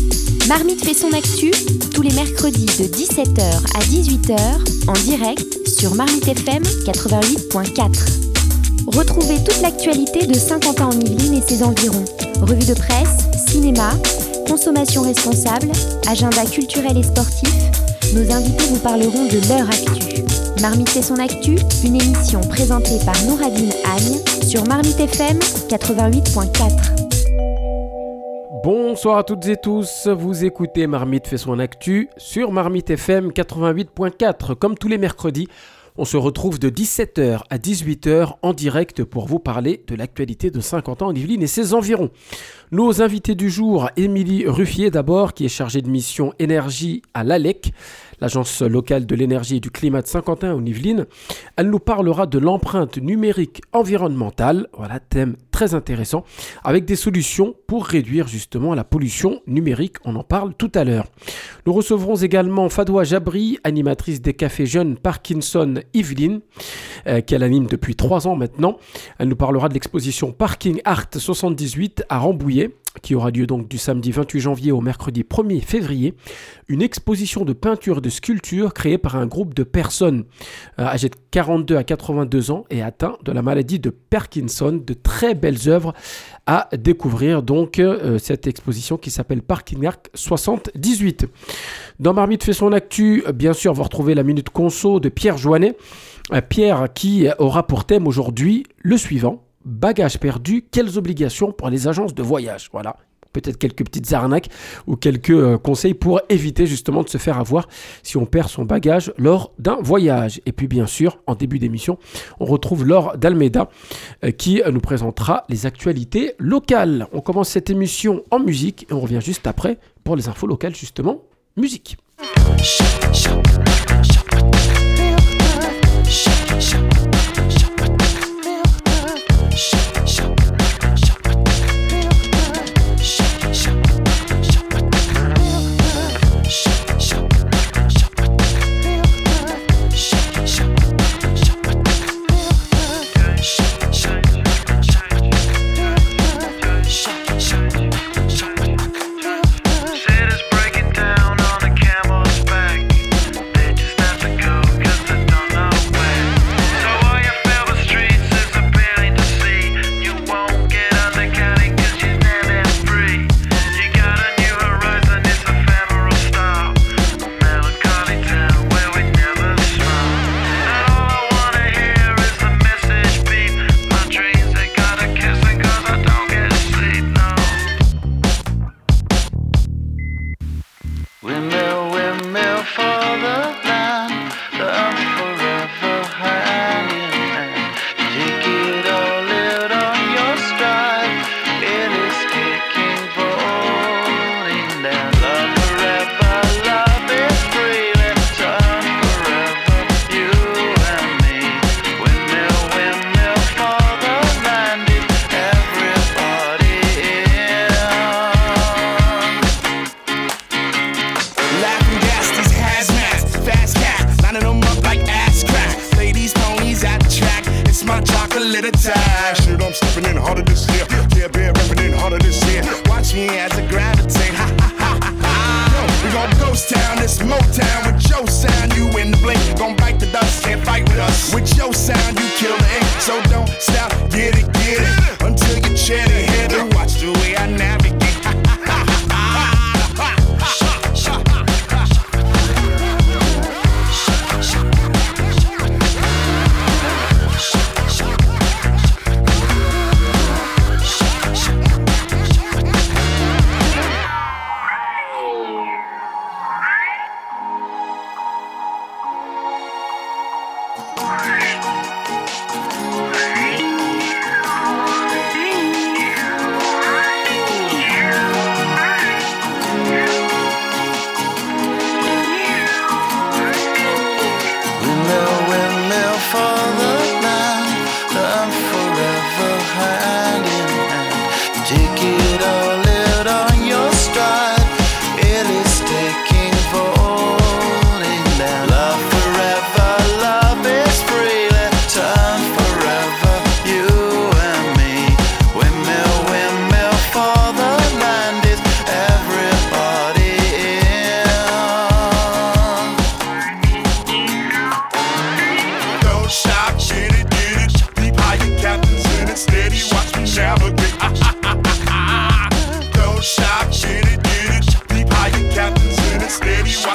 Marmite fait son actu, tous les mercredis de 17h à 18h, en direct sur Marmite FM 88.4. Retrouvez toute l'actualité de Saint-Quentin-en-Yvelines et ses environs. Revue de presse, cinéma, consommation responsable, agenda culturel et sportif. Nos invités vous parleront de leur actu. Marmite fait son actu, une émission présentée par Nouradine Agne sur Marmite FM 88.4. Bonsoir à toutes et tous, vous écoutez Marmite fait son actu sur Marmite FM 88.4. Comme tous les mercredis, on se retrouve de 17h à 18h en direct pour vous parler de l'actualité de Saint-Quentin-en-Yvelines et ses environs. Nos invités du jour, Émilie Ruffier d'abord, qui est chargée de mission énergie à l'ALEC, l'agence locale de l'énergie et du climat de Saint-Quentin-en-Yvelines. Elle nous parlera de l'empreinte numérique environnementale, voilà, thème très intéressant, avec des solutions pour réduire justement la pollution numérique, on en parle tout à l'heure. Nous recevrons également Fadoua Jabri, animatrice des cafés jeunes Parkinson Yvelines, qu'elle anime depuis 3 ans maintenant. Elle nous parlera de l'exposition Parking Art 78 à Rambouillet, qui aura lieu donc du samedi 28 janvier au mercredi 1er février. Une exposition de peinture et de sculpture créée par un groupe de personnes âgées de 42 à 82 ans et atteints de la maladie de Parkinson. De très belles œuvres à découvrir, donc cette exposition qui s'appelle Parking Art 78. Dans Marmite fait son actu, bien sûr, vous retrouvez la Minute Conso de Pierre Joannet. Pierre qui aura pour thème aujourd'hui le suivant: bagages perdus, quelles obligations pour les agences de voyage? Voilà, peut-être quelques petites arnaques ou quelques conseils pour éviter justement de se faire avoir si on perd son bagage lors d'un voyage. Et puis bien sûr, en début d'émission, on retrouve Laure d'Almeida qui nous présentera les actualités locales. On commence cette émission en musique et on revient juste après pour les infos locales justement, musique.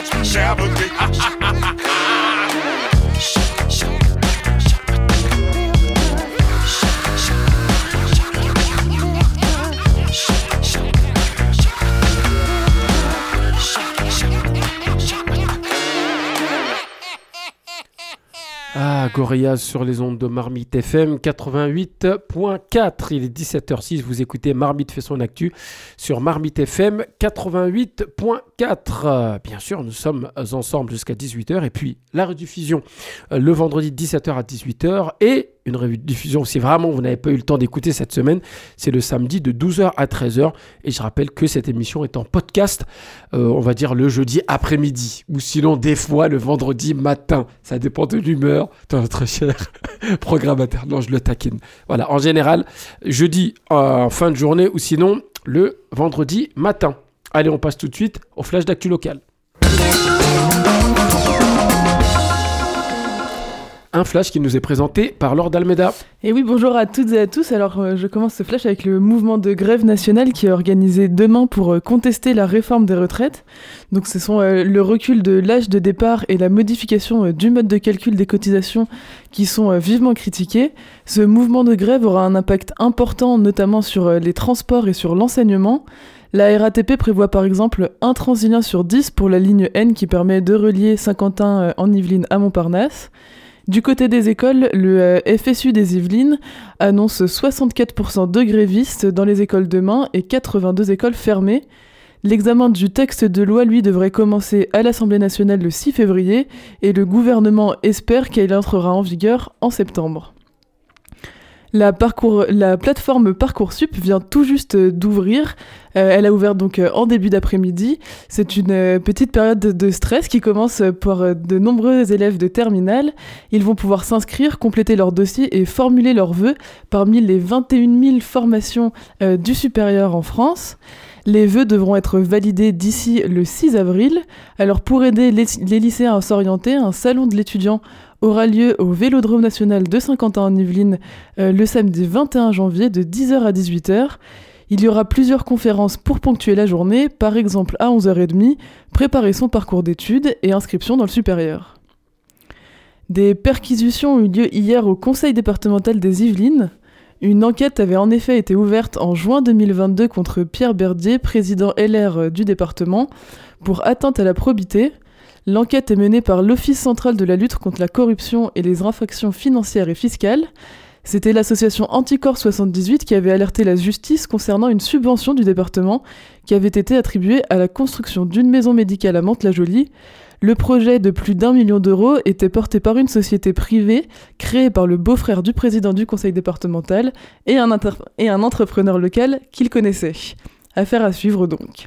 Ah, Gorillaz sur les ondes de Marmite FM 88.4. Il est 17h06, vous écoutez Marmite fait son actu sur Marmite FM 88.4. Bien sûr, nous sommes ensemble jusqu'à 18h et puis la rediffusion le vendredi de 17h à 18h et une rediffusion, si vraiment vous n'avez pas eu le temps d'écouter cette semaine, c'est le samedi de 12h à 13h. Et je rappelle que cette émission est en podcast, on va dire le jeudi après-midi, ou sinon des fois le vendredi matin. Ça dépend de l'humeur de notre cher programmateur. Non, je le taquine. Voilà, en général, jeudi en fin de journée, ou sinon le vendredi matin. Allez, on passe tout de suite au flash d'actu local. Un flash qui nous est présenté par Laure d'Almeida. Et oui, bonjour à toutes et à tous. Alors, je commence ce flash avec le mouvement de grève nationale qui est organisé demain pour contester la réforme des retraites. Donc, ce sont le recul de l'âge de départ et la modification du mode de calcul des cotisations qui sont vivement critiqués. Ce mouvement de grève aura un impact important, notamment sur les transports et sur l'enseignement. La RATP prévoit par exemple un Transilien sur 10 pour la ligne N qui permet de relier Saint-Quentin en Yvelines à Montparnasse. Du côté des écoles, le FSU des Yvelines annonce 64% de grévistes dans les écoles demain et 82 écoles fermées. L'examen du texte de loi, lui, devrait commencer à l'Assemblée nationale le 6 février et le gouvernement espère qu'elle entrera en vigueur en septembre. La plateforme Parcoursup vient tout juste d'ouvrir. Elle a ouvert donc en début d'après-midi. C'est une petite période de stress qui commence pour de nombreux élèves de terminale. Ils vont pouvoir s'inscrire, compléter leur dossier et formuler leurs vœux parmi les 21 000 formations du supérieur en France. Les vœux devront être validés d'ici le 6 avril. Alors pour aider les lycéens à s'orienter, un salon de l'étudiant aura lieu au Vélodrome national de Saint-Quentin en Yvelines le samedi 21 janvier de 10h à 18h. Il y aura plusieurs conférences pour ponctuer la journée, par exemple à 11h30, préparer son parcours d'études et inscription dans le supérieur. Des perquisitions ont eu lieu hier au conseil départemental des Yvelines. Une enquête avait en effet été ouverte en juin 2022 contre Pierre Berdier, président LR du département, pour atteinte à la probité. L'enquête est menée par l'Office central de la lutte contre la corruption et les infractions financières et fiscales. C'était l'association Anticorps 78 qui avait alerté la justice concernant une subvention du département qui avait été attribuée à la construction d'une maison médicale à Mantes-la-Jolie. Le projet de plus d'1 million d'euros était porté par une société privée créée par le beau-frère du président du conseil départemental et un entrepreneur local qu'il connaissait. Affaire à suivre donc.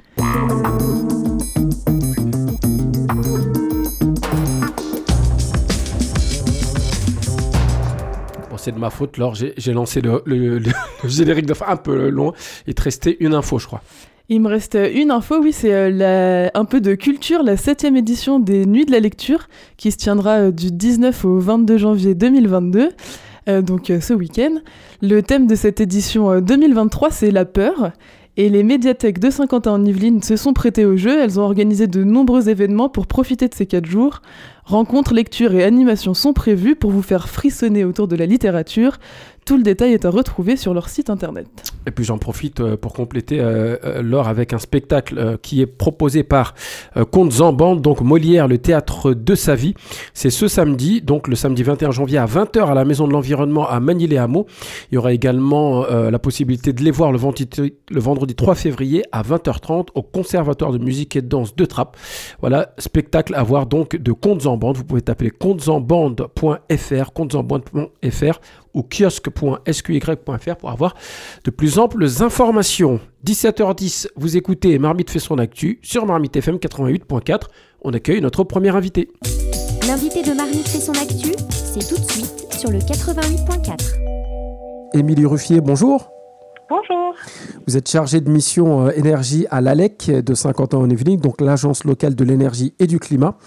C'est de ma faute, Laure, j'ai lancé le générique de fin un peu long. Il te restait une info, je crois. Il me reste une info, oui, c'est un peu de culture, la 7e édition des Nuits de la lecture, qui se tiendra du 19 au 22 janvier 2022, donc ce week-end. Le thème de cette édition 2023, c'est la peur. Et les médiathèques de Saint-Quentin en Yvelines se sont prêtées au jeu. Elles ont organisé de nombreux événements pour profiter de ces 4 jours. Rencontres, lectures et animations sont prévues pour vous faire frissonner autour de la littérature. Tout le détail est à retrouver sur leur site internet. Et puis j'en profite pour compléter Laure avec un spectacle qui est proposé par Contes en bande, donc Molière, le théâtre de sa vie. C'est ce samedi, donc le samedi 21 janvier à 20h à la Maison de l'Environnement à Magny-les-Hameaux. Il y aura également la possibilité de les voir le vendredi 3 février à 20h30 au Conservatoire de musique et de danse de Trappes. Voilà, spectacle à voir donc de Contes en bande. Vous pouvez taper contesenbande.fr, contesenbande.fr ou kiosque.sqy.fr pour avoir de plus amples informations. 17h10, vous écoutez Marmite fait son actu sur Marmite FM 88.4. On accueille notre premier invité. L'invité de Marmite fait son actu, c'est tout de suite sur le 88.4. Émilie Ruffier, bonjour. Bonjour. Vous êtes chargée de mission énergie à l'ALEC de Saint-Quentin en Yvelines, donc l'agence locale de l'énergie et du climat.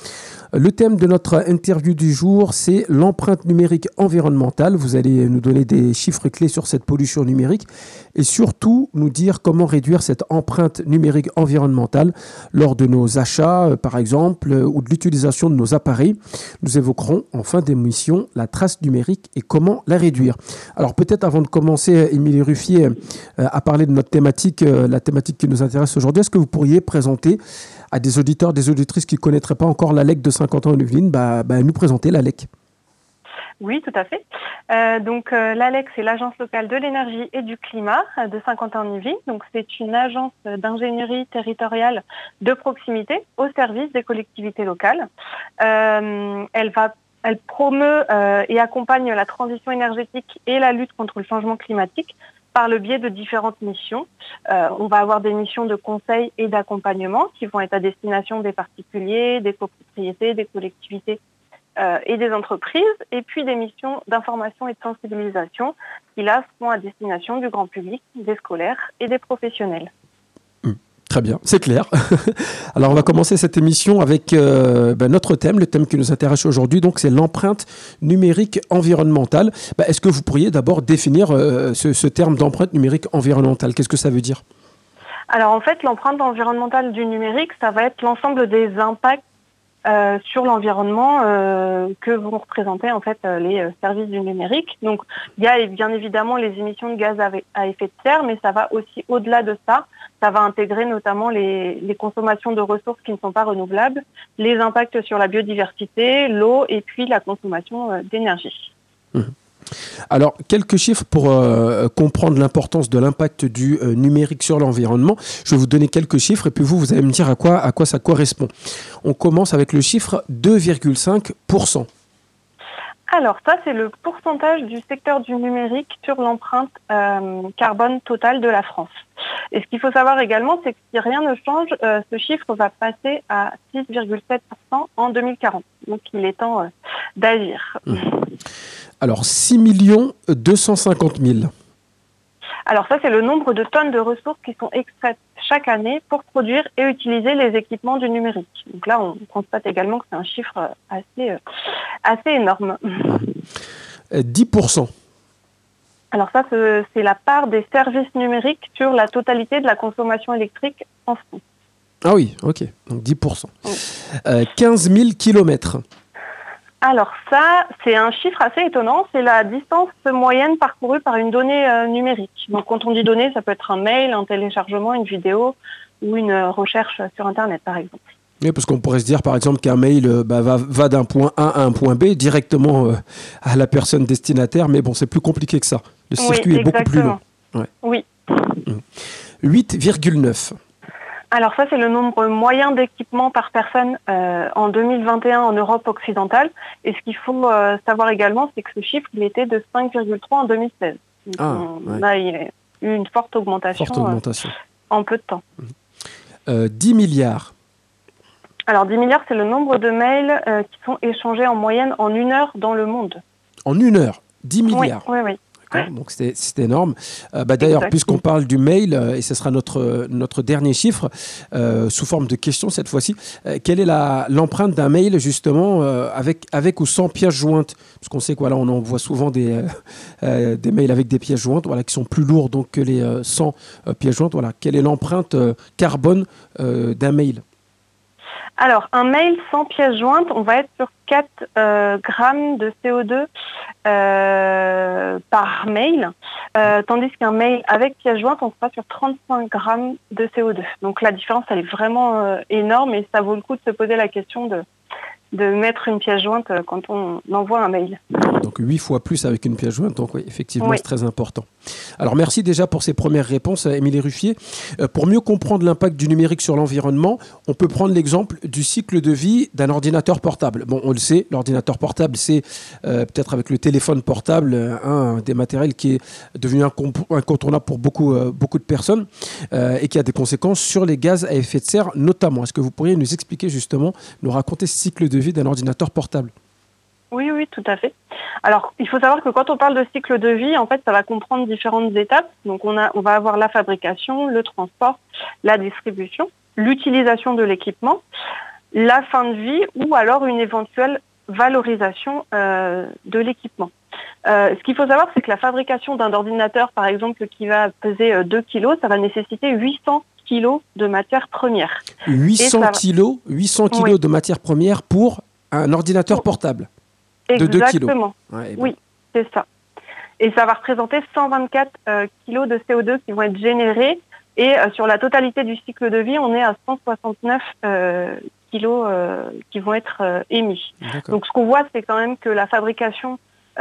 Le thème de notre interview du jour, c'est l'empreinte numérique environnementale. Vous allez nous donner des chiffres clés sur cette pollution numérique et surtout nous dire comment réduire cette empreinte numérique environnementale lors de nos achats, par exemple, ou de l'utilisation de nos appareils. Nous évoquerons en fin d'émission la trace numérique et comment la réduire. Alors peut-être avant de commencer, Émilie Ruffier, à parler de notre thématique, la thématique qui nous intéresse aujourd'hui, est-ce que vous pourriez présenter à des auditeurs, des auditrices qui ne connaîtraient pas encore l'ALEC de Saint-Quentin-en-Yvelines, nous présenter l'ALEC? Oui, tout à fait. L'ALEC, c'est l'Agence locale de l'énergie et du climat de Saint-Quentin-en-Yvelines. Donc, c'est une agence d'ingénierie territoriale de proximité au service des collectivités locales. Elle promeut et accompagne la transition énergétique et la lutte contre le changement climatique par le biais de différentes missions. On va avoir des missions de conseil et d'accompagnement qui vont être à destination des particuliers, des copropriétés, des collectivités et des entreprises, et puis des missions d'information et de sensibilisation qui là seront à destination du grand public, des scolaires et des professionnels. Très bien, c'est clair. Alors on va commencer cette émission avec notre thème, le thème qui nous intéresse aujourd'hui, donc c'est l'empreinte numérique environnementale. Est-ce que vous pourriez d'abord définir ce terme d'empreinte numérique environnementale? Qu'est-ce que ça veut dire? Alors en fait, l'empreinte environnementale du numérique, ça va être l'ensemble des impacts sur l'environnement que vont représenter en fait les services du numérique. Donc il y a bien évidemment les émissions de gaz à effet de serre, mais ça va aussi au-delà de ça. Ça va intégrer notamment les consommations de ressources qui ne sont pas renouvelables, les impacts sur la biodiversité, l'eau et puis la consommation d'énergie. Alors, quelques chiffres pour comprendre l'importance de l'impact du numérique sur l'environnement. Je vais vous donner quelques chiffres et puis vous allez me dire à quoi ça correspond. On commence avec le chiffre 2,5%. Alors ça, c'est le pourcentage du secteur du numérique sur l'empreinte carbone totale de la France. Et ce qu'il faut savoir également, c'est que si rien ne change, ce chiffre va passer à 6,7% en 2040. Donc il est temps d'agir. Alors 6 250 000. Alors ça, c'est le nombre de tonnes de ressources qui sont extraites chaque année pour produire et utiliser les équipements du numérique. Donc là, on constate également que c'est un chiffre assez énorme. 10%. Alors ça, c'est la part des services numériques sur la totalité de la consommation électrique en France. Ah oui, ok, donc 10%. Oui. 15 000 kilomètres. Alors ça, c'est un chiffre assez étonnant, c'est la distance moyenne parcourue par une donnée numérique. Donc quand on dit donnée, ça peut être un mail, un téléchargement, une vidéo ou une recherche sur Internet par exemple. Oui, parce qu'on pourrait se dire par exemple qu'un mail va d'un point A à un point B directement à la personne destinataire, mais bon, c'est plus compliqué que ça. Le circuit est beaucoup plus long. Ouais. Oui. 8,9. Alors ça, c'est le nombre moyen d'équipements par personne en 2021 en Europe occidentale. Et ce qu'il faut savoir également, c'est que ce chiffre, il était de 5,3 en 2016. Donc, là, il y a eu une forte augmentation, en peu de temps. 10 milliards. Alors 10 milliards, c'est le nombre de mails qui sont échangés en moyenne en 1 heure dans le monde. En 1 heure 10 milliards. Oui. Donc c'est énorme. D'ailleurs, puisqu'on parle du mail, et ce sera notre dernier chiffre, sous forme de question cette fois-ci, quelle est l'empreinte d'un mail justement avec ou sans pièces jointes? Parce qu'on sait qu'on on envoie souvent des mails avec des pièces jointes qui sont plus lourds donc, que les sans pièces jointes. Voilà. Quelle est l'empreinte carbone d'un mail? Alors, un mail sans pièce jointe, on va être sur 4 grammes de CO2 par mail, tandis qu'un mail avec pièce jointe, on sera sur 35 grammes de CO2. Donc la différence, elle est vraiment énorme et ça vaut le coup de se poser la question de mettre une pièce jointe quand on envoie un mail. Donc 8 fois plus avec une pièce jointe, donc oui, effectivement, c'est très important. Alors merci déjà pour ces premières réponses, Émilie Ruffier. Pour mieux comprendre l'impact du numérique sur l'environnement, on peut prendre l'exemple du cycle de vie d'un ordinateur portable. Bon, on le sait, l'ordinateur portable, c'est peut-être avec le téléphone portable, un des matériels qui est devenu incontournable pour beaucoup de personnes et qui a des conséquences sur les gaz à effet de serre notamment. Est-ce que vous pourriez nous expliquer justement, nous raconter ce cycle de vie d'un ordinateur portable? Oui, tout à fait. Alors, il faut savoir que quand on parle de cycle de vie, en fait, ça va comprendre différentes étapes. Donc, on va avoir la fabrication, le transport, la distribution, l'utilisation de l'équipement. la fin de vie ou alors une éventuelle valorisation de l'équipement. Ce qu'il faut savoir, c'est que la fabrication d'un ordinateur, par exemple, qui va peser 2 kg, ça va nécessiter 800 kg de matières premières. 800 kg Oui. de matières premières pour un ordinateur portable de 2 kg. Exactement. Ouais, oui, c'est ça. Et ça va représenter 124 kg de CO2 qui vont être générés. Et sur la totalité du cycle de vie, on est à 169 kilos qui vont être émis. D'accord. Donc ce qu'on voit, c'est quand même que la fabrication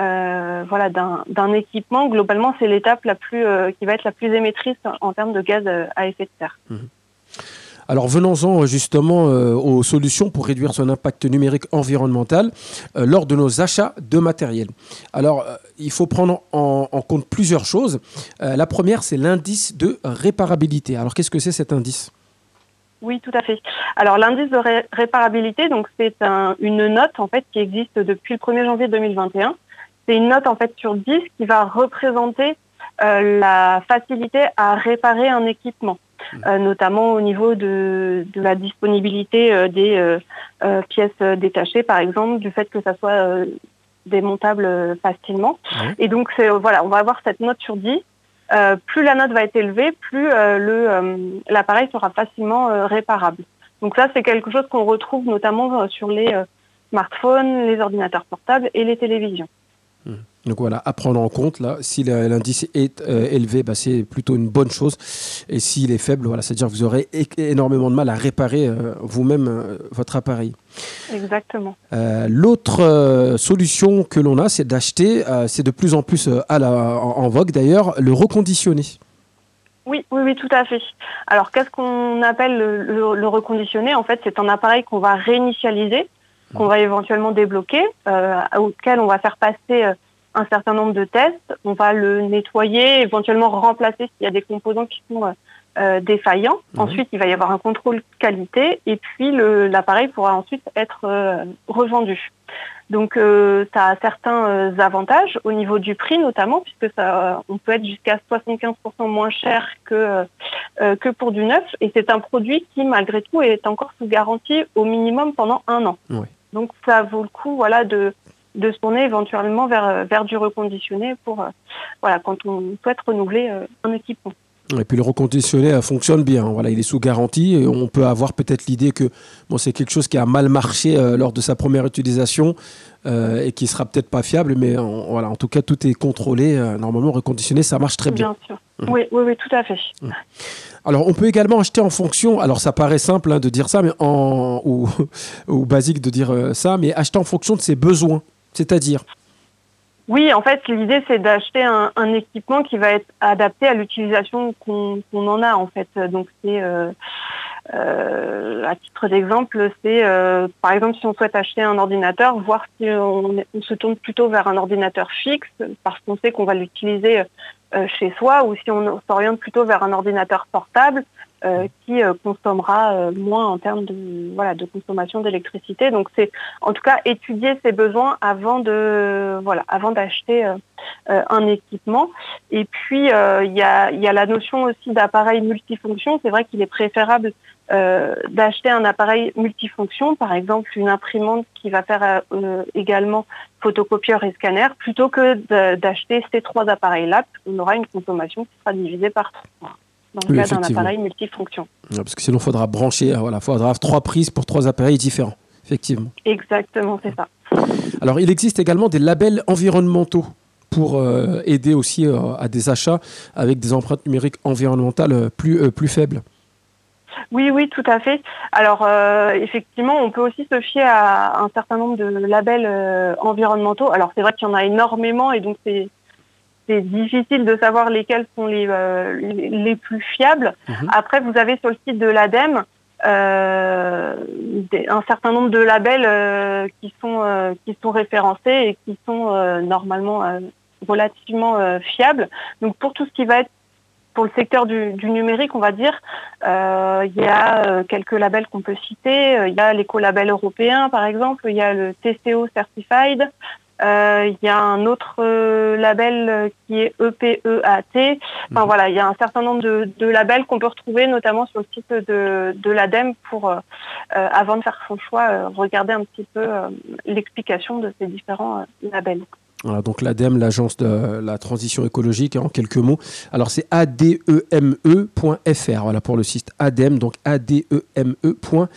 d'un équipement, globalement, c'est l'étape qui va être la plus émettrice en termes de gaz à effet de serre. Mmh. Alors venons-en justement aux solutions pour réduire son impact numérique environnemental lors de nos achats de matériel. Alors il faut prendre en compte plusieurs choses. La première, c'est l'indice de réparabilité. Alors qu'est-ce que c'est cet indice ? Oui, tout à fait. Alors l'indice de réparabilité, donc c'est une note en fait qui existe depuis le 1er janvier 2021. C'est une note en fait sur 10 qui va représenter la facilité à réparer un équipement. Notamment au niveau de la disponibilité des pièces détachées, par exemple, du fait que ça soit démontable facilement. Oui. Et donc, on va avoir cette note sur 10. Plus la note va être élevée, plus l'appareil sera facilement réparable. Donc ça, c'est quelque chose qu'on retrouve notamment sur les smartphones, les ordinateurs portables et les télévisions. Donc voilà, à prendre en compte, là, si l'indice est élevé, c'est plutôt une bonne chose. Et s'il est faible, c'est-à-dire que vous aurez énormément de mal à réparer vous-même votre appareil. Exactement. L'autre solution que l'on a, c'est d'acheter, c'est de plus en plus en vogue d'ailleurs, le reconditionné. Oui, tout à fait. Alors, qu'est-ce qu'on appelle le reconditionné ? En fait, c'est un appareil qu'on va réinitialiser, qu'on va éventuellement débloquer, auquel on va faire passer un certain nombre de tests. On va le nettoyer, éventuellement remplacer s'il y a des composants qui sont défaillants. Ensuite, il va y avoir un contrôle qualité et puis l'appareil pourra ensuite être revendu. Donc, ça a certains avantages au niveau du prix notamment, puisque on peut être jusqu'à 75% moins cher que pour du neuf. Et c'est un produit qui, malgré tout, est encore sous garantie au minimum pendant 1 an. Oui. Donc, ça vaut le coup de se tourner éventuellement vers du reconditionné pour quand on souhaite renouveler un équipement. Et puis le reconditionné fonctionne bien. Il est sous garantie et on peut avoir peut-être l'idée que c'est quelque chose qui a mal marché lors de sa première utilisation et qui sera peut-être pas fiable, mais en tout cas tout est contrôlé. Normalement, reconditionné, ça marche très bien. Bien sûr. Oui, tout à fait. Alors, on peut également acheter en fonction. Alors, ça paraît simple de dire ça, mais ou basique de dire ça, mais acheter en fonction de ses besoins, c'est-à-dire. Oui, en fait, l'idée, c'est d'acheter un équipement qui va être adapté à l'utilisation qu'on en a, en fait. Donc, c'est, à titre d'exemple, c'est, par exemple, si on souhaite acheter un ordinateur, voir si on se tourne plutôt vers un ordinateur fixe, parce qu'on sait qu'on va l'utiliser chez soi, ou si on s'oriente plutôt vers un ordinateur portable, qui consommera moins en termes de consommation d'électricité. Donc c'est en tout cas étudier ses besoins avant d'acheter un équipement. Et puis il y a la notion aussi d'appareil multifonction. C'est vrai qu'il est préférable d'acheter un appareil multifonction, par exemple une imprimante qui va faire également photocopieur et scanner, plutôt que d'acheter ces 3 appareils-là. On aura une consommation qui sera divisée par 3. Dans le cas d'un appareil multifonction. Parce que sinon, il faudra brancher, faudra 3 prises pour 3 appareils différents, effectivement. Exactement, c'est ça. Alors, il existe également des labels environnementaux pour aider aussi à des achats avec des empreintes numériques environnementales plus faibles. Oui, tout à fait. Alors, effectivement, on peut aussi se fier à un certain nombre de labels environnementaux. Alors, c'est vrai qu'il y en a énormément et donc c'est difficile de savoir lesquels sont les plus fiables. Après, vous avez sur le site de l'ADEME un certain nombre de labels qui sont référencés et qui sont normalement relativement fiables. Donc, pour tout ce qui va être pour le secteur du numérique, on va dire, il y a quelques labels qu'on peut citer. Il y a l'écolabel européen, par exemple. Il y a le TCO Certified. Il y a un autre label qui est EPEAT. Enfin voilà, il y a un certain nombre de labels qu'on peut retrouver notamment sur le site de l'ADEME pour, avant de faire son choix, regarder un petit peu l'explication de ces différents labels. Voilà, donc l'ADEME, l'Agence de la transition écologique, en quelques mots. Alors c'est ademe.fr, voilà pour le site ADEME, donc ademe.fr.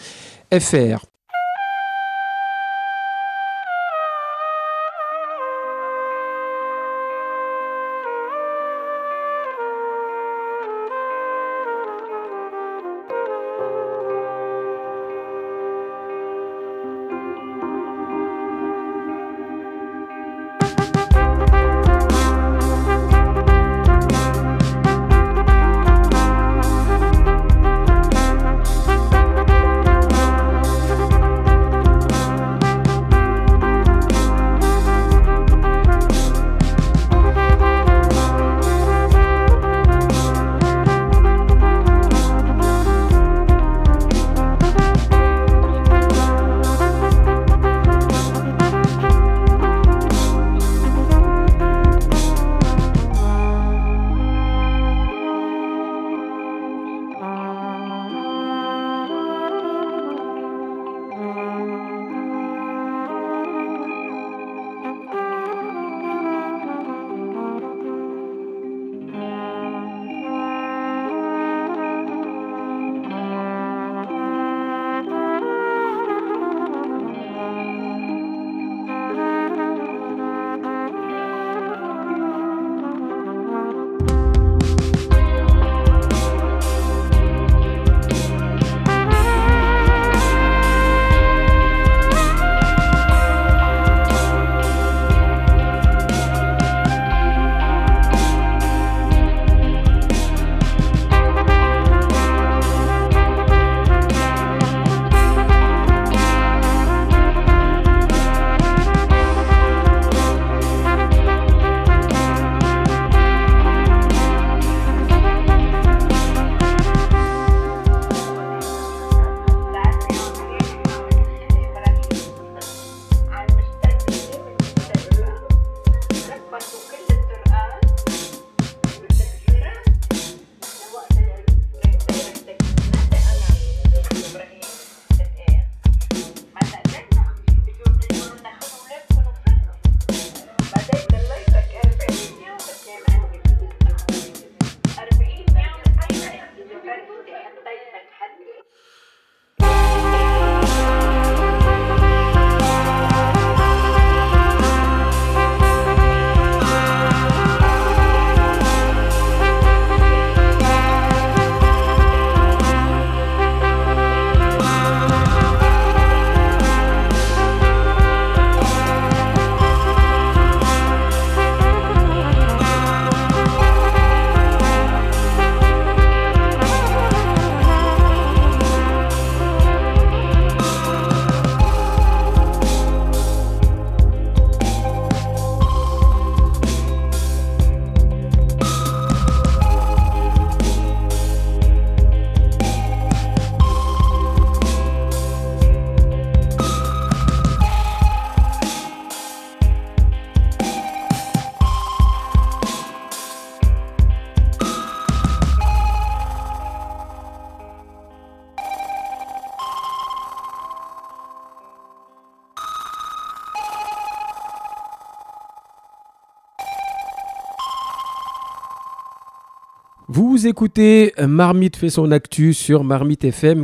Vous écoutez Marmite fait son actu sur Marmite FM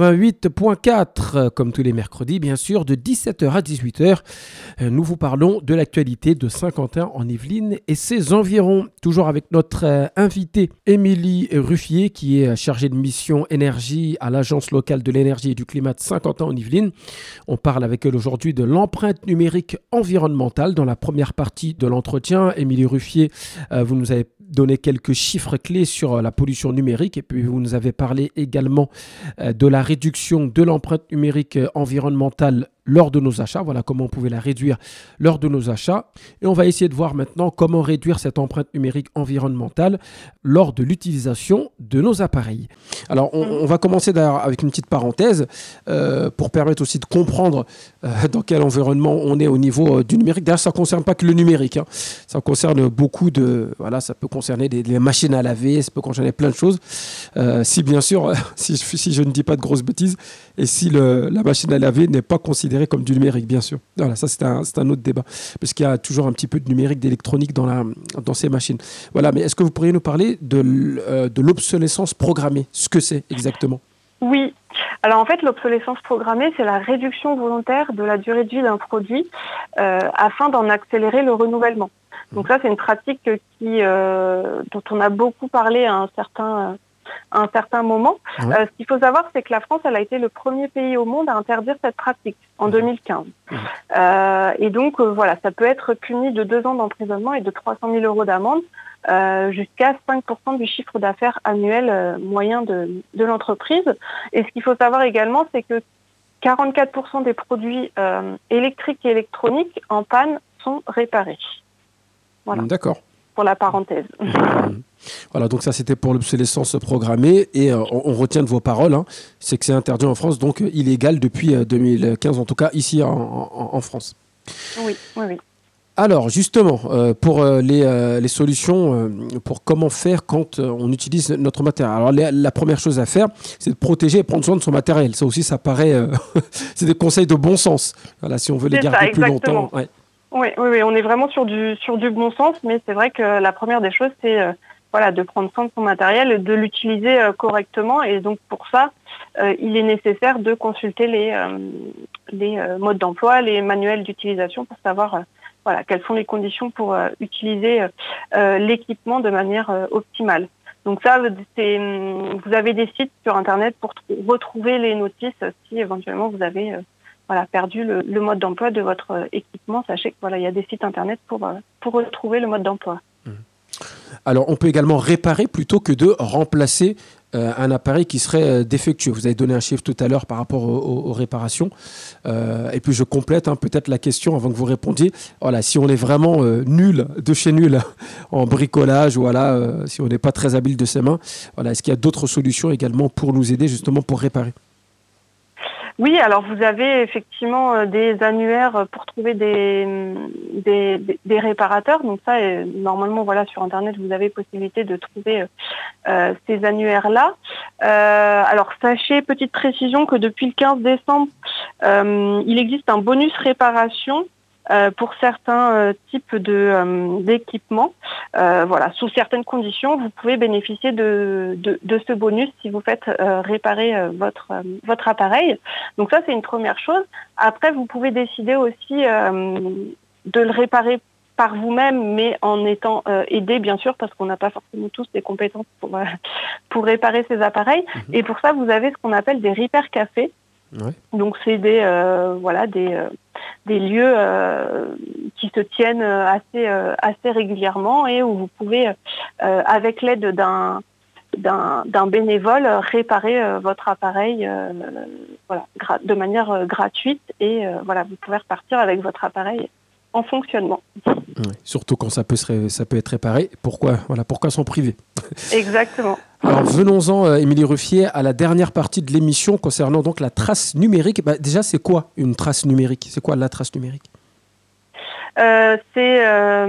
88.4. Comme tous les mercredis, bien sûr, de 17h à 18h, nous vous parlons de l'actualité de Saint-Quentin en Yvelines et ses environs. Toujours avec notre invitée Émilie Ruffier, qui est chargée de mission énergie à l'Agence locale de l'énergie et du climat de Saint-Quentin en Yvelines. On parle avec elle aujourd'hui de l'empreinte numérique environnementale. Dans la première partie de l'entretien, Émilie Ruffier, vous nous avez donné quelques chiffres clés sur la pollution numérique et puis vous nous avez parlé également de la réduction de l'empreinte numérique environnementale lors de nos achats. Voilà comment on pouvait la réduire lors de nos achats. Et on va essayer de voir maintenant comment réduire cette empreinte numérique environnementale lors de l'utilisation de nos appareils. Alors, on va commencer d'ailleurs avec une petite parenthèse pour permettre aussi de comprendre dans quel environnement on est au niveau du numérique. D'ailleurs, ça ne concerne pas que le numérique. Ça concerne beaucoup de... Voilà, ça peut concerner les machines à laver, ça peut concerner plein de choses. Si bien sûr, si je ne dis pas de grosses bêtises, et si la machine à laver n'est pas considérée comme du numérique, bien sûr. Voilà, ça c'est un autre débat. Parce qu'il y a toujours un petit peu de numérique, d'électronique dans ces machines. Voilà, mais est-ce que vous pourriez nous parler de l'obsolescence programmée? Ce que c'est exactement? Oui. Alors en fait, l'obsolescence programmée, c'est la réduction volontaire de la durée de vie d'un produit afin d'en accélérer le renouvellement. Donc ça, c'est une pratique dont on a beaucoup parlé à un certain moment. Ouais. Ce qu'il faut savoir, c'est que la France, elle a été le premier pays au monde à interdire cette pratique en 2015. Et donc, voilà, ça peut être puni de 2 ans d'emprisonnement et de 300 000 € d'amende jusqu'à 5% du chiffre d'affaires annuel moyen de l'entreprise. Et ce qu'il faut savoir également, c'est que 44% des produits électriques et électroniques en panne sont réparés. Voilà. D'accord. Pour la parenthèse. Voilà, donc ça c'était pour l'obsolescence programmée et on retient de vos paroles, c'est que c'est interdit en France, donc illégal depuis 2015, en tout cas ici en France. Oui. Alors justement, pour les solutions, pour comment faire quand on utilise notre matériel. Alors la première chose à faire, c'est de protéger et prendre soin de son matériel. Ça aussi, ça paraît, c'est des conseils de bon sens. Voilà, si on veut les garder plus longtemps. Ouais. Oui, on est vraiment sur du bon sens, mais c'est vrai que la première des choses, c'est de prendre soin de son matériel, de l'utiliser correctement, et donc pour ça, il est nécessaire de consulter les modes d'emploi, les manuels d'utilisation pour savoir quelles sont les conditions pour utiliser l'équipement de manière optimale. Donc ça, vous avez des sites sur Internet pour retrouver les notices si éventuellement vous avez perdu le mode d'emploi de votre équipement. Sachez qu'il y a des sites Internet pour retrouver le mode d'emploi. Alors, on peut également réparer plutôt que de remplacer un appareil qui serait défectueux. Vous avez donné un chiffre tout à l'heure par rapport aux réparations. Et puis, je complète peut-être la question avant que vous répondiez. Voilà, si on est vraiment nul, de chez nul, en bricolage, si on n'est pas très habile de ses mains, est-ce qu'il y a d'autres solutions également pour nous aider justement pour réparer? Oui, alors vous avez effectivement des annuaires pour trouver des réparateurs. Donc ça, normalement, sur Internet, vous avez possibilité de trouver ces annuaires-là. Alors sachez, petite précision, que depuis le 15 décembre, il existe un bonus réparation pour certains types d'équipements. Sous certaines conditions, vous pouvez bénéficier de ce bonus si vous faites réparer votre appareil. Donc ça, c'est une première chose. Après, vous pouvez décider aussi de le réparer par vous-même, mais en étant aidé, bien sûr, parce qu'on n'a pas forcément tous des compétences pour réparer ces appareils. Et pour ça, vous avez ce qu'on appelle des repair cafés. Ouais. Donc c'est des lieux qui se tiennent assez régulièrement et où vous pouvez, avec l'aide d'un bénévole, réparer votre appareil de manière gratuite et vous pouvez repartir avec votre appareil en fonctionnement. Oui, surtout quand ça peut être réparé. Pourquoi s'en priver? Exactement. Alors venons-en, Émilie Ruffier, à la dernière partie de l'émission concernant donc la trace numérique. Déjà, c'est quoi une trace numérique? C'est quoi la trace numérique? C'est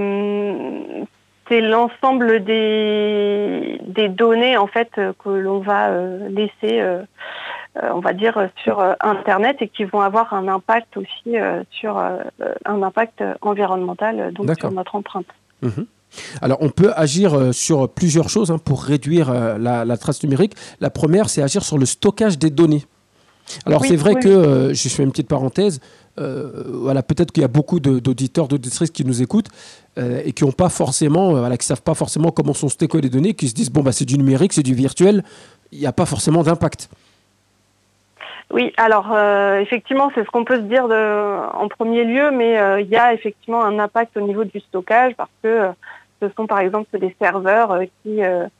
l'ensemble des données en fait que l'on va laisser, on va dire, sur Internet et qui vont avoir un impact aussi sur un impact environnemental, donc sur notre empreinte. Alors, on peut agir sur plusieurs choses pour réduire la trace numérique. La première, c'est agir sur le stockage des données. Alors, c'est vrai que, je fais une petite parenthèse, peut-être qu'il y a beaucoup d'auditeurs, d'auditrices qui nous écoutent et qui n'ont pas forcément, qui savent pas forcément comment sont stockées les données, qui se disent, c'est du numérique, c'est du virtuel, il n'y a pas forcément d'impact. Oui, alors effectivement, c'est ce qu'on peut se dire en premier lieu, mais il y a effectivement un impact au niveau du stockage parce que ce sont par exemple des serveurs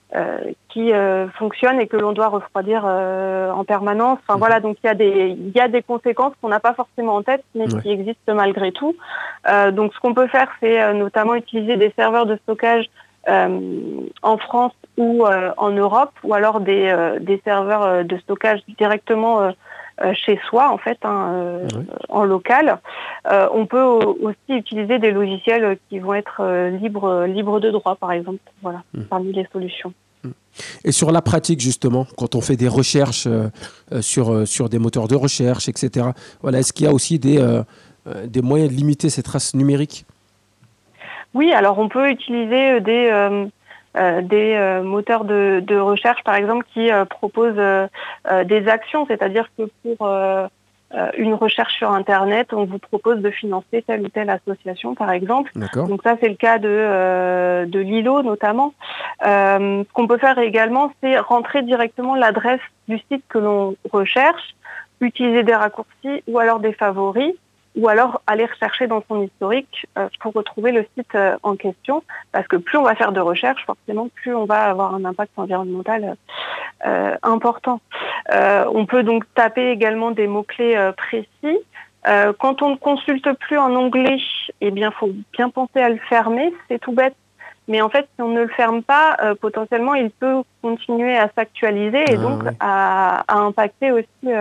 qui fonctionne et que l'on doit refroidir en permanence. Enfin voilà, donc il y a des conséquences qu'on n'a pas forcément en tête, mais qui existent malgré tout. Donc ce qu'on peut faire, c'est notamment utiliser des serveurs de stockage en France ou en Europe, ou alors des serveurs de stockage directement chez soi, en fait, en local. On peut aussi utiliser des logiciels qui vont être libres de droit, par exemple, voilà, parmi les solutions. Et sur la pratique, justement, quand on fait des recherches sur des moteurs de recherche, etc., voilà, est-ce qu'il y a aussi des moyens de limiter ces traces numériques ? Oui, alors on peut utiliser des moteurs de recherche, par exemple, qui proposent des actions, c'est-à-dire que pour une recherche sur Internet, on vous propose de financer telle ou telle association, par exemple. D'accord. Donc ça, c'est le cas de Lilo, notamment. Ce qu'on peut faire également, c'est rentrer directement l'adresse du site que l'on recherche, utiliser des raccourcis ou alors des favoris, ou alors aller rechercher dans son historique pour retrouver le site en question, parce que plus on va faire de recherche, forcément, plus on va avoir un impact environnemental important. On peut donc taper également des mots-clés précis. Quand on ne consulte plus en onglet, eh bien, faut bien penser à le fermer, c'est tout bête. Mais en fait, si on ne le ferme pas, potentiellement, il peut continuer à s'actualiser et donc à impacter aussi...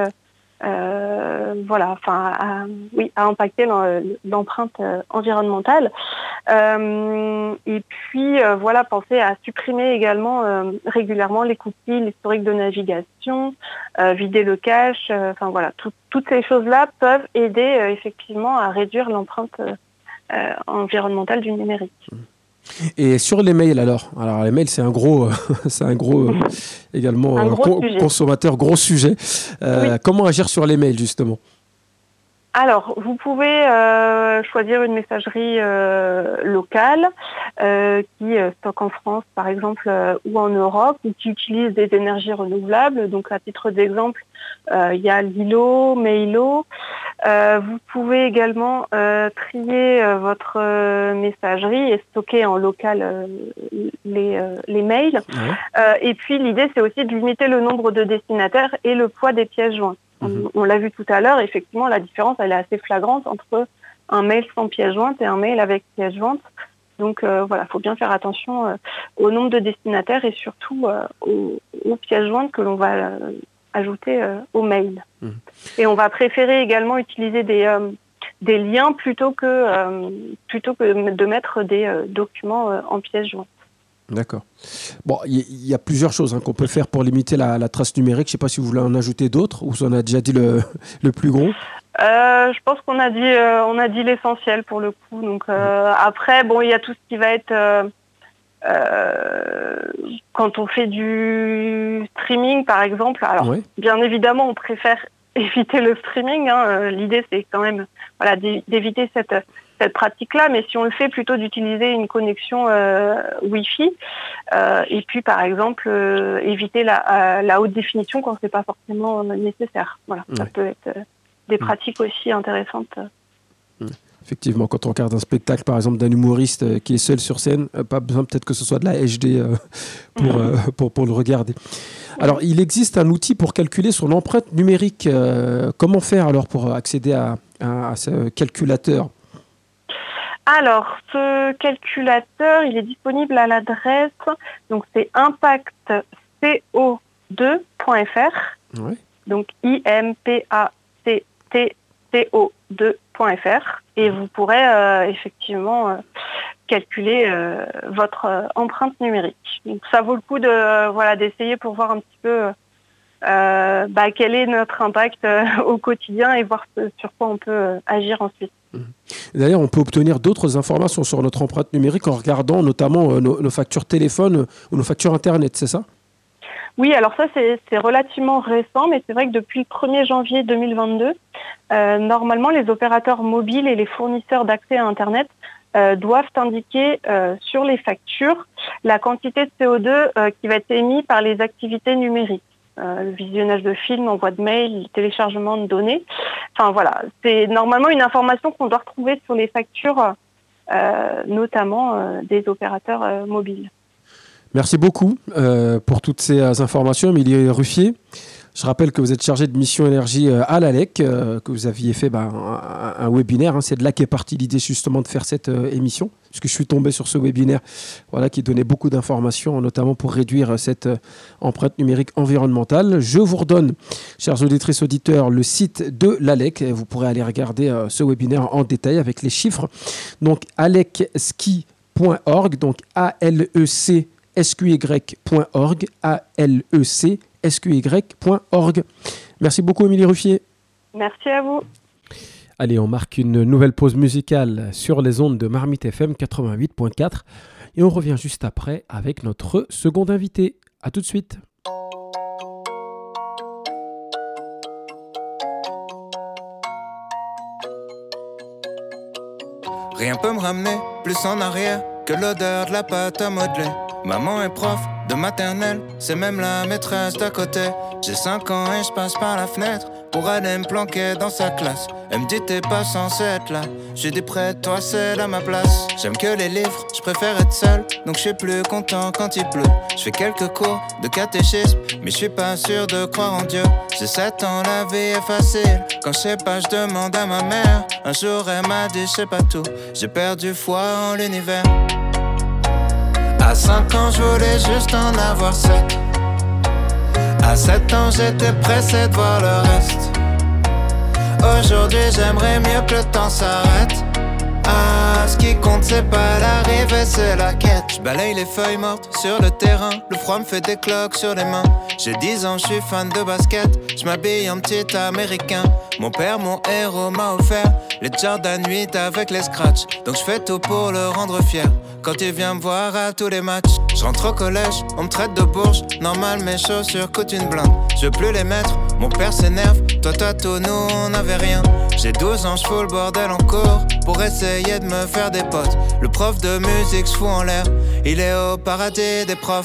à impacter l'empreinte environnementale. Et puis, penser à supprimer également régulièrement les cookies, l'historique de navigation, vider le cache. Toutes ces choses-là peuvent aider effectivement à réduire l'empreinte environnementale du numérique. Et sur les mails alors les mails c'est un gros également consommateur, gros sujet. Comment agir sur les mails justement ? Alors, vous pouvez choisir une messagerie locale qui stocke en France, par exemple, ou en Europe, ou qui utilise des énergies renouvelables. Donc, à titre d'exemple, il y a Lilo, Mailo. Vous pouvez également trier votre messagerie et stocker en local les mails. Et puis, l'idée, c'est aussi de limiter le nombre de destinataires et le poids des pièces jointes. On l'a vu tout à l'heure, effectivement, la différence, elle est assez flagrante entre un mail sans pièce jointe et un mail avec pièce jointe. Donc, faut bien faire attention au nombre de destinataires et surtout aux pièces jointes que l'on va ajouter au mail. Et on va préférer également utiliser des liens plutôt que de mettre des documents en pièces jointes. D'accord. Bon, il y a plusieurs choses qu'on peut faire pour limiter la trace numérique. Je ne sais pas si vous voulez en ajouter d'autres ou si on a déjà dit le plus gros. Je pense qu'on a dit l'essentiel pour le coup. Donc après, il y a tout ce qui va être quand on fait du streaming, par exemple. Alors, bien évidemment, on préfère éviter le streaming. L'idée, c'est quand même d'éviter cette pratique-là, mais si on le fait, plutôt d'utiliser une connexion Wi-Fi et puis, par exemple, éviter la haute définition quand c'est pas forcément nécessaire. Voilà, ça peut être des pratiques aussi intéressantes. Effectivement, quand on regarde un spectacle, par exemple, d'un humoriste qui est seul sur scène, pas besoin peut-être que ce soit de la HD pour le regarder. Alors, il existe un outil pour calculer son empreinte numérique. Comment faire alors pour accéder à ce calculateur ? Alors, ce calculateur, il est disponible à l'adresse, donc c'est impactco2.fr, donc impactco2.fr, et vous pourrez effectivement calculer votre empreinte numérique. Donc, ça vaut le coup d'essayer pour voir un petit peu quel est notre impact au quotidien et voir sur quoi on peut agir ensuite. D'ailleurs, on peut obtenir d'autres informations sur notre empreinte numérique en regardant notamment nos factures téléphone ou nos factures Internet, c'est ça ? Oui, alors ça, c'est relativement récent, mais c'est vrai que depuis le 1er janvier 2022, normalement, les opérateurs mobiles et les fournisseurs d'accès à Internet doivent indiquer sur les factures la quantité de CO2 qui va être émise par les activités numériques. Le visionnage de films, envoi de mails, le téléchargement de données. Enfin voilà, c'est normalement une information qu'on doit retrouver sur les factures, notamment des opérateurs mobiles. Merci beaucoup pour toutes ces informations, Émilie Ruffier. Je rappelle que vous êtes chargé de mission énergie à l'ALEC, que vous aviez fait un webinaire. C'est de là qu'est partie l'idée justement de faire cette émission, puisque je suis tombé sur ce webinaire qui donnait beaucoup d'informations, notamment pour réduire cette empreinte numérique environnementale. Je vous redonne, chers auditrices, auditeurs, le site de l'ALEC. Vous pourrez aller regarder ce webinaire en détail avec les chiffres. Donc, alecski.org, donc ALEC-SQY.org, ALEC-SQY.org. Merci beaucoup, Émilie Ruffier. Merci à vous. Allez, on marque une nouvelle pause musicale sur les ondes de Marmite FM 88.4 et on revient juste après avec notre second invité. À tout de suite. Rien peut me ramener plus en arrière que l'odeur de la pâte à modeler. Maman est prof de maternelle, c'est même la maîtresse d'à côté. J'ai 5 ans et je passe par la fenêtre pour aller me planquer dans sa classe. Elle me dit t'es pas censé être là. J'ai dit près de toi c'est là ma place. J'aime que les livres, je préfère être seul, donc je suis plus content quand il pleut. Je fais quelques cours de catéchisme, mais je suis pas sûr de croire en Dieu. J'ai 7 ans, la vie est facile. Quand je sais pas, je demande à ma mère. Un jour elle m'a dit je sais pas tout. J'ai perdu foi en l'univers. À 5 ans, je voulais juste en avoir 7. À 7 ans, j'étais pressé de voir le reste. Aujourd'hui, j'aimerais mieux que le temps s'arrête. Ah, ce qui compte, c'est pas l'arrivée, c'est la quête. Je balaye les feuilles mortes sur le terrain. Le froid me fait des cloques sur les mains. J'ai 10 ans, je suis fan de basket. Je m'habille en petit américain. Mon père, mon héros, m'a offert les Jordan 8 avec les scratchs. Donc je fais tout pour le rendre fier. Quand il vient me voir à tous les matchs, je rentre au collège, on me traite de bourge. Normal, mes chaussures coûtent une blinde. Je veux plus les mettre, mon père s'énerve. Toi t'as tout, nous on n'avait rien. J'ai 12 ans, je fous le bordel en cours pour essayer de me faire des potes. Le prof de musique se fout en l'air, il est au paradis des profs.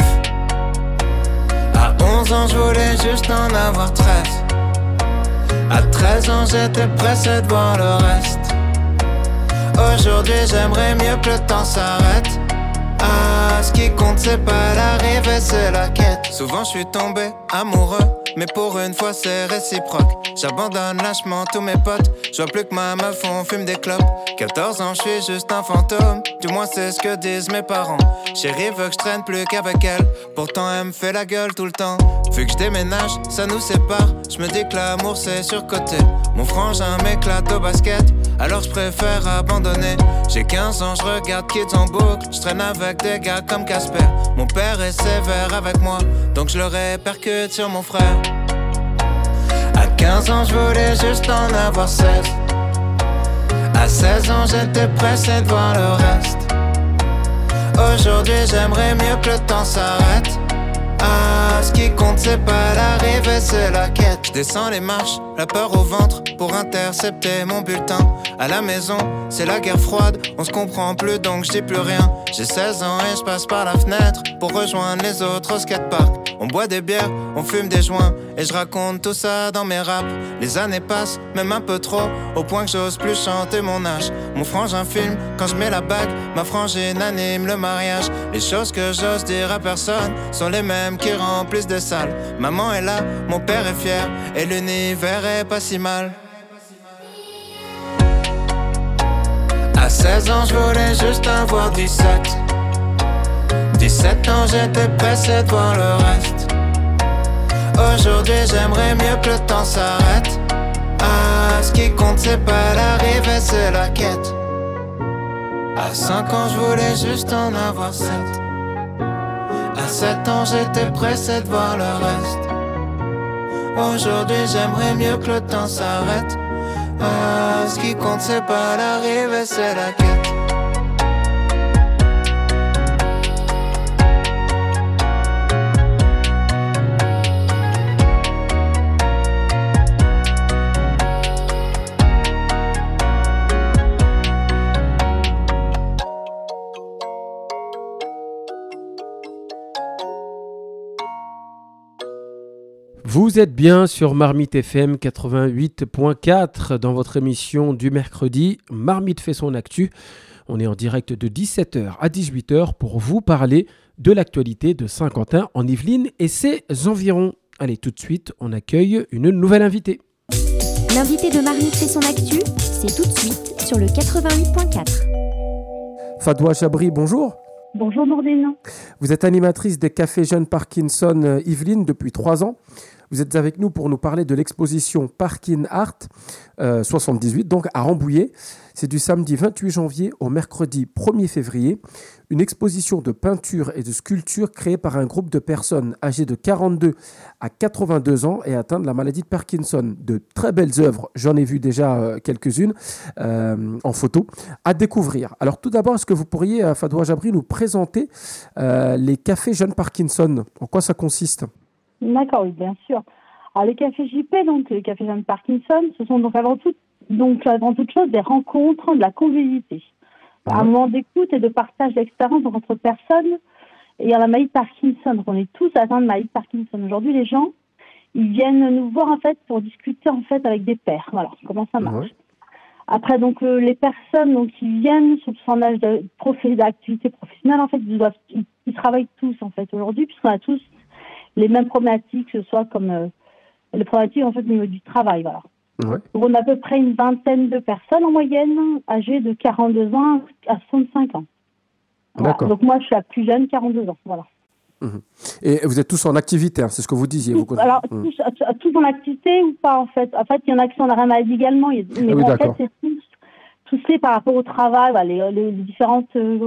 À 11 ans, je voulais juste en avoir 13. À 13 ans, j'étais pressé de voir le reste. Aujourd'hui, j'aimerais mieux que le temps s'arrête. Ah, ce qui compte, c'est pas l'arrivée, c'est la quête. Souvent, je suis tombé amoureux, mais pour une fois, c'est réciproque. J'abandonne lâchement tous mes potes. Je vois plus que ma meuf, on fume des clopes. 14 ans, je suis juste un fantôme. Du moins, c'est ce que disent mes parents. Chérie veut que je traîne plus qu'avec elle. Pourtant, elle me fait la gueule tout le temps. Vu que je déménage, ça nous sépare. Je me dis que l'amour, c'est surcoté. Mon frangin m'éclate au basket, alors je préfère abandonner. J'ai 15 ans, je regarde Kids en boucle. Je traîne avec des gars comme Casper. Mon père est sévère avec moi, donc je le répercute sur mon frère. À 15 ans, je voulais juste en avoir 16. À 16 ans, j'étais pressé de voir le reste. Aujourd'hui, j'aimerais mieux que le temps s'arrête. Ah, ce qui compte, c'est pas l'arrivée, c'est la quête. Je descends les marches, la peur au ventre, pour intercepter mon bulletin. À la maison, c'est la guerre froide, on se comprend plus donc je dis plus rien. J'ai 16 ans et je passe par la fenêtre pour rejoindre les autres au skatepark. On boit des bières, on fume des joints et je raconte tout ça dans mes raps. Les années passent, même un peu trop, au point que j'ose plus chanter mon âge. Mon frangin filme quand je mets la bague, ma frangine anime le mariage. Les choses que j'ose dire à personne sont les mêmes qui remplissent des salles. Maman est là, mon père est fier et l'univers est pas si mal. À 16 ans, je voulais juste avoir 17. 17 ans, j'étais pressé de voir le reste. Aujourd'hui, j'aimerais mieux que le temps s'arrête. Ah, ce qui compte, c'est pas l'arrivée, c'est la quête. À 5 ans, je voulais juste en avoir 7. À 7 ans, j'étais pressé de voir le reste. Aujourd'hui, j'aimerais mieux que le temps s'arrête. Ah, ce qui compte, c'est pas l'arrivée, c'est la quête. Vous êtes bien sur Marmite FM 88.4 dans votre émission du mercredi. Marmite fait son actu. On est en direct de 17h à 18h pour vous parler de l'actualité de Saint-Quentin en Yvelines et ses environs. Allez, tout de suite, on accueille une nouvelle invitée. L'invité de Marmite fait son actu, c'est tout de suite sur le 88.4. Fadoua Chabri, bonjour. Bonjour Nourdine. Vous êtes animatrice des Cafés Jeunes Parkinson Yvelines depuis 3 ans. Vous êtes avec nous pour nous parler de l'exposition Parkin Art 78, donc à Rambouillet. C'est du samedi 28 janvier au mercredi 1er février. Une exposition de peinture et de sculpture créée par un groupe de personnes âgées de 42 à 82 ans et atteintes de la maladie de Parkinson. De très belles œuvres, j'en ai vu déjà quelques-unes en photo, à découvrir. Alors tout d'abord, est-ce que vous pourriez, Fadoua Chabri, nous présenter les Cafés Jeunes Parkinson ? En quoi ça consiste ? D'accord, oui, bien sûr. Alors les cafés JP, donc les cafés jeunes Parkinson, ce sont donc avant toute chose des rencontres, de la convivialité. Un moment d'écoute et de partage d'expériences entre personnes ayant la maladie de Parkinson. Donc on est tous atteints de maladie de Parkinson. Aujourd'hui, les gens, ils viennent nous voir en fait pour discuter en fait avec des pairs. Voilà, comment ça marche. Ouais. Après, donc les personnes donc qui viennent sur son âge d'activité professionnelle, en fait, ils travaillent tous en fait aujourd'hui, puisqu'on a tous les mêmes problématiques, que ce soit comme les problématiques en fait au niveau du travail, voilà. Ouais. Donc, on a à peu près une vingtaine de personnes en moyenne, âgées de 42 ans à 65 ans. Voilà. Donc moi, je suis la plus jeune, 42 ans, voilà. Et vous êtes tous en activité, hein, c'est ce que vous disiez. Alors, tous en activité ou pas, en fait. En fait, il y en a qui sont en arrêt maladie également. Mais oui, en fait, c'est tous les par rapport au travail, voilà, les différentes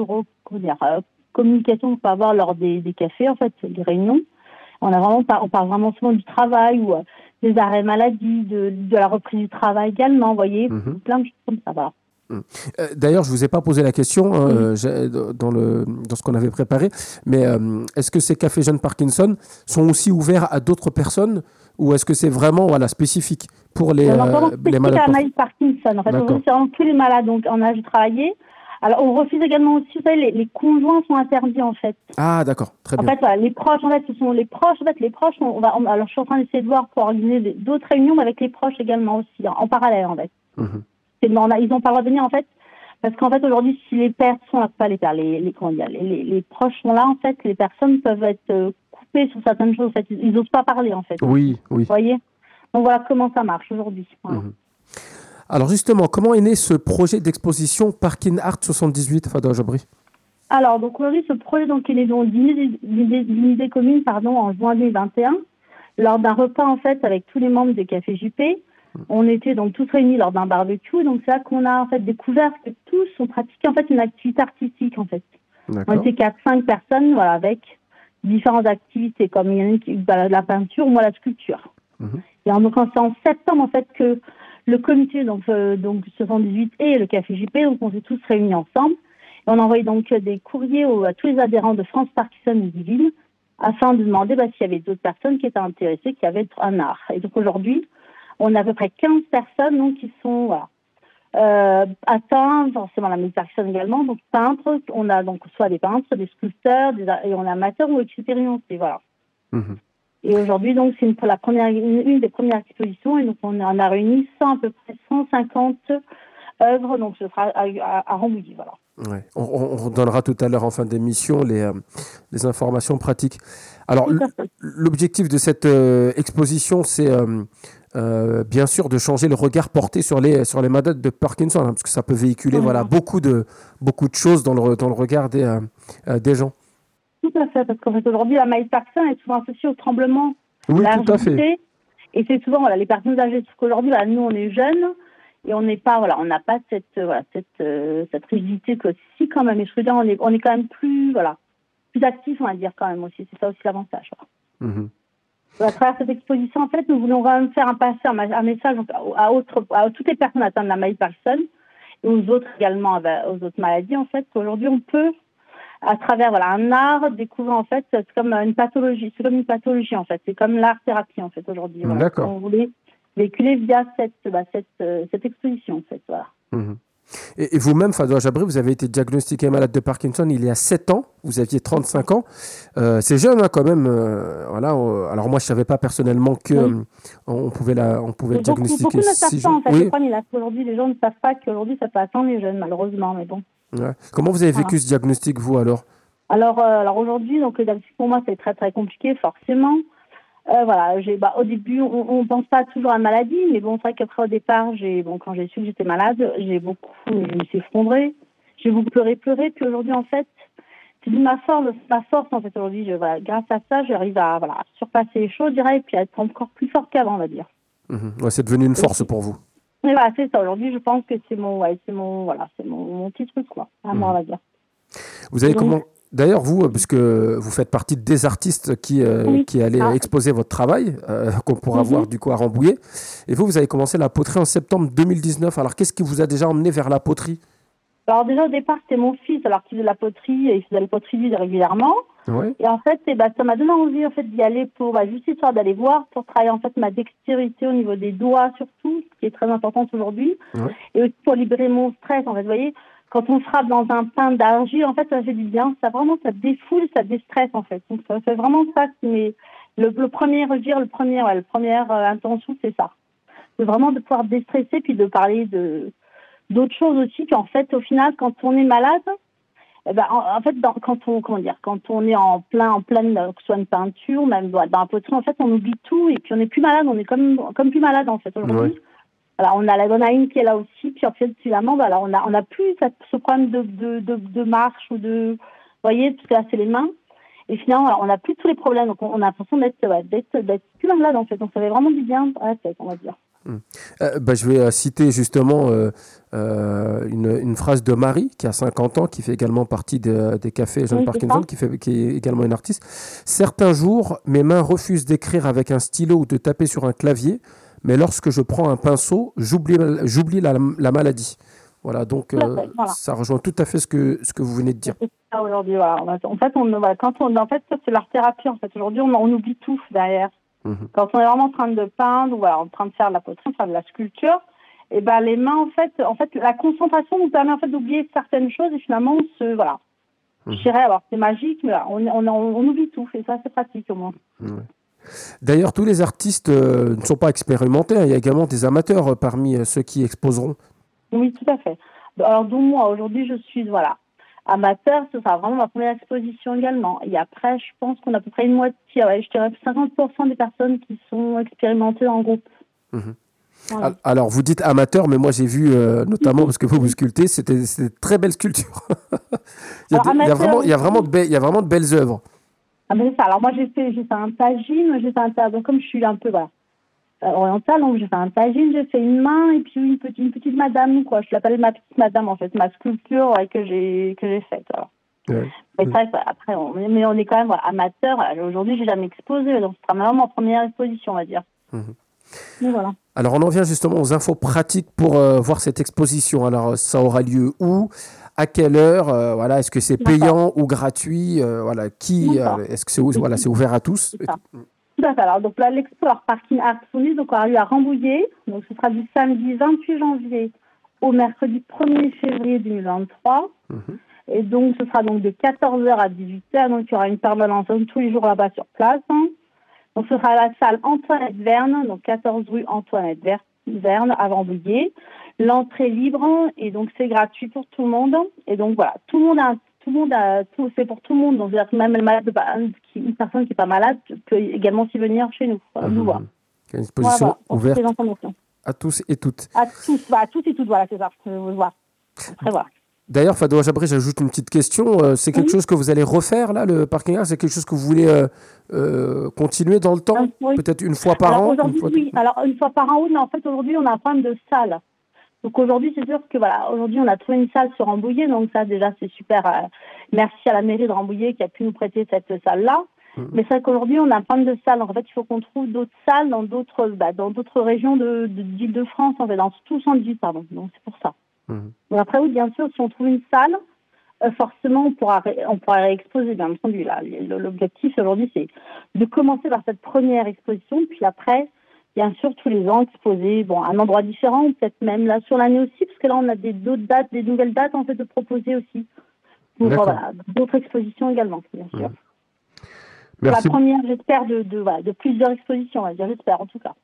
communications qu'on peut avoir lors des cafés, en fait, des réunions. On parle vraiment souvent du travail ou des arrêts maladie, de la reprise du travail également, vous voyez, plein de choses comme ça, voilà. D'ailleurs, je ne vous ai pas posé la question dans ce qu'on avait préparé, mais est-ce que ces cafés jeunes Parkinson sont aussi ouverts à d'autres personnes ou est-ce que c'est vraiment spécifique pour les malades à la maladie de Parkinson. En fait, c'est vraiment que les malades donc, en âge de travailler. Alors, on refuse également aussi, vous savez, les conjoints sont interdits, en fait. Ah, d'accord, très bien. En fait, voilà, les proches, en fait, ce sont les proches. En fait, les proches, alors, je suis en train d'essayer de voir pour organiser d'autres réunions, mais avec les proches également aussi, en parallèle, en fait. Ils n'ont pas le droit de venir, en fait, parce qu'en fait, aujourd'hui, si les pères sont là, pas les pères, les proches sont là, en fait, les personnes peuvent être coupées sur certaines choses, en fait. Ils n'osent pas parler, en fait. Oui. Vous voyez ? Donc, voilà comment ça marche aujourd'hui. Voilà. Alors justement, comment est né ce projet d'exposition Parkin Art 78, Fadoua Chabri ? Alors, donc aujourd'hui, ce projet donc, est né d'une idée commune en juin 2021, lors d'un repas en fait avec tous les membres des cafés JP. On était donc tous réunis lors d'un barbecue, donc c'est là qu'on a en fait découvert que tous ont pratiqué en fait une activité artistique en fait. On était 4-5 personnes, voilà, avec différentes activités, comme il y en a une qui la peinture, moi la sculpture. Et donc c'est en septembre en fait que le comité donc 78 et le café JP, donc on s'est tous réunis ensemble. Et on a envoyé donc des courriers à tous les adhérents de France Parkinson et Yvelines afin de demander s'il y avait d'autres personnes qui étaient intéressées, qui avaient un art. Et donc aujourd'hui, on a à peu près 15 personnes donc, qui sont atteintes, forcément la maladie de Parkinson également, donc peintres. On a donc soit des peintres, soit des sculpteurs, et on a amateurs ou expérimentés, voilà. Et aujourd'hui, donc, c'est une des premières expositions. Et donc, on a réuni à peu près 150 œuvres. Donc, ce sera à Rambouillet, voilà. Ouais. On donnera tout à l'heure en fin d'émission les informations pratiques. Alors, l'objectif de cette exposition, c'est bien sûr de changer le regard porté sur les malades de Parkinson, parce que ça peut véhiculer beaucoup de choses dans le regard des gens. Tout à fait, parce qu'en fait, aujourd'hui, la maladie de Parkinson est souvent associée au tremblement. Oui, tout à fait. Et c'est souvent les personnes âgées. Parce qu'aujourd'hui, nous, on est jeunes et on n'est pas, on n'a pas cette rigidité que si quand même. Et je veux dire, on est quand même plus actifs, on va dire quand même aussi. C'est ça aussi l'avantage. À travers cette exposition, en fait, nous voulons quand même faire passer un message à toutes les personnes atteintes de la maladie de Parkinson et aux autres également, aux autres maladies, en fait, qu'aujourd'hui, on peut à travers un art, découvrir en fait c'est comme une pathologie en fait, c'est comme l'art-thérapie en fait aujourd'hui. D'accord. On voulait véhiculer via cette exposition en fait. Voilà. Et vous-même, Fadoua Chabri, vous avez été diagnostiqué malade de Parkinson il y a 7 ans, vous aviez 35 ans, c'est jeune quand même. Alors moi je ne savais pas personnellement qu'on pouvait le diagnostiquer si jeune. En fait, aujourd'hui les gens ne savent pas qu'aujourd'hui ça peut atteindre les jeunes malheureusement, mais bon. Ouais. Comment vous avez vécu ce diagnostic, vous, alors? Alors aujourd'hui, donc le diagnostic pour moi, c'est très très compliqué, forcément. Voilà, au début, on pense pas toujours à la maladie, mais bon, c'est vrai qu'après, au départ, quand j'ai su que j'étais malade, je me suis effondrée. J'ai beaucoup pleuré. Puis aujourd'hui, en fait, c'est ma force, en fait, aujourd'hui. Grâce à ça, j'arrive à surpasser les choses, je dirais, et puis à être encore plus forte qu'avant, on va dire. Ouais, c'est devenu une force pour vous. Et voilà, c'est ça. Aujourd'hui, je pense que c'est mon petit truc, quoi. Vraiment, on va dire. Vous avez D'ailleurs, vous, puisque vous faites partie des artistes qui allaient exposer votre travail, qu'on pourra voir du coup à Rambouillet, et vous avez commencé la poterie en septembre 2019. Alors, qu'est-ce qui vous a déjà emmené vers la poterie? Alors déjà, au départ, c'était mon fils, alors qu'il faisait de la poterie, et il faisait la poterie régulièrement. Ouais. Et en fait, ça m'a donné envie, en fait, d'y aller pour, juste histoire d'aller voir, pour travailler, en fait, ma dextérité au niveau des doigts, surtout, ce qui est très important aujourd'hui. Ouais. Et aussi pour libérer mon stress, en fait. Vous voyez, quand on frappe dans un pain d'argile, en fait, ça fait du bien. Ça défoule, ça déstresse, en fait. Donc, c'est vraiment ça qui m'est... La première intention, c'est ça. C'est vraiment de pouvoir déstresser, puis de parler d'autres choses aussi, qu'en fait, au final, quand on est malade, en fait, quand on est en pleine, que ce soit une peinture, même dans la poterie, en fait, on oublie tout, et puis on n'est plus malade, on est comme plus malade, en fait, aujourd'hui. Ouais. Alors, on a la gonaïne qui est là aussi, puis en fait, finalement, on a plus ce problème de marche ou de, vous voyez, parce que là, c'est les mains. Et finalement, on n'a plus tous les problèmes, donc on a l'impression d'être plus malade, en fait. Donc, ça fait vraiment du bien à la tête, on va dire. Je vais citer justement une phrase de Marie, qui a 50 ans, qui fait également partie des cafés Jeune Parkinson, qui est également une artiste. Certains jours, mes mains refusent d'écrire avec un stylo ou de taper sur un clavier, mais lorsque je prends un pinceau, j'oublie la maladie. Voilà, donc ça rejoint tout à fait ce que vous venez de dire. C'est ça aujourd'hui, voilà. En fait, ça, c'est l'art thérapie. En fait, aujourd'hui, on oublie tout derrière. Quand on est vraiment en train de peindre ou en train de faire de la poterie, de la sculpture, et les mains, en fait, la concentration nous permet en fait d'oublier certaines choses et finalement, je dirais, alors c'est magique, mais on oublie tout et ça, c'est pratique au moins. D'ailleurs, tous les artistes ne sont pas expérimentés. Il y a également des amateurs parmi ceux qui exposeront. Oui, tout à fait. Alors, donc moi, aujourd'hui, je suis amateur, ce sera vraiment ma première exposition également. Et après, je pense qu'on a à peu près une moitié, je dirais 50% des personnes qui sont expérimentées dans le groupe. Voilà. Alors, vous dites amateur, mais moi j'ai vu, notamment parce que vous sculptez, c'était de très belles sculptures. il y a vraiment de belles œuvres. Ah ben c'est ça. Alors moi j'ai fait un tagine, donc comme je suis un peu orientale, donc j'ai fait un tagine, j'ai fait une main et puis une petite madame, quoi. Je l'appelle ma petite madame, en fait, ma sculpture que j'ai faite. Ouais. Mais ça, après, on est quand même amateur. Aujourd'hui, j'ai jamais exposé, donc ce sera vraiment ma première exposition, on va dire. Et voilà. Alors, on en vient justement aux infos pratiques pour voir cette exposition. Alors, ça aura lieu où? À quelle heure? Est-ce que c'est payant ou gratuit? Est-ce que c'est ouvert à tous? Tout à fait. Alors, donc là, l'expo Parking Art donc aura lieu à Rambouillet. Donc, ce sera du samedi 28 janvier au mercredi 1er février 2023. Et donc, ce sera donc de 14h à 18h. Donc, il y aura une permanence tous les jours là-bas sur place. Donc, ce sera à la salle Antoinette Verne, donc 14 rue Antoinette Verne à Rambouillet. L'entrée libre, et donc c'est gratuit pour tout le monde. Et donc, voilà, c'est pour tout le monde. Donc, même une personne qui n'est pas malade peut également s'y venir chez nous. Nous voir. Une exposition ouverte à tous et toutes. À tous et toutes, voilà, c'est ça. Voilà. Après, voilà. D'ailleurs, Fadoua Jabri, j'ajoute une petite question. C'est quelque chose que vous allez refaire, là, le parking art? C'est quelque chose que vous voulez continuer dans le temps? Peut-être une fois par an? Oui, alors une fois par an, oui, mais en fait, aujourd'hui, on a un problème de salle. Donc aujourd'hui, c'est sûr que aujourd'hui, on a trouvé une salle sur Rambouillet, donc ça, déjà, c'est super. Merci à la mairie de Rambouillet qui a pu nous prêter cette salle-là. Mais c'est vrai qu'aujourd'hui, on a un problème de salle. Donc, en fait, il faut qu'on trouve d'autres salles dans d'autres régions d'Île-de-France, en fait, dans tout 118, pardon. Donc, c'est pour ça. Donc après, oui, bien sûr, si on trouve une salle, forcément, on pourra réexposer, bien entendu. Là, l'objectif aujourd'hui, c'est de commencer par cette première exposition, puis après, bien sûr, tous les ans, exposer à un endroit différent, peut-être même là sur l'année aussi, parce que là, on a d'autres dates, des nouvelles dates, en fait, de proposer aussi. Pour d'autres expositions également, bien sûr. Merci. La première, j'espère, de plusieurs expositions, on va dire, j'espère en tout cas.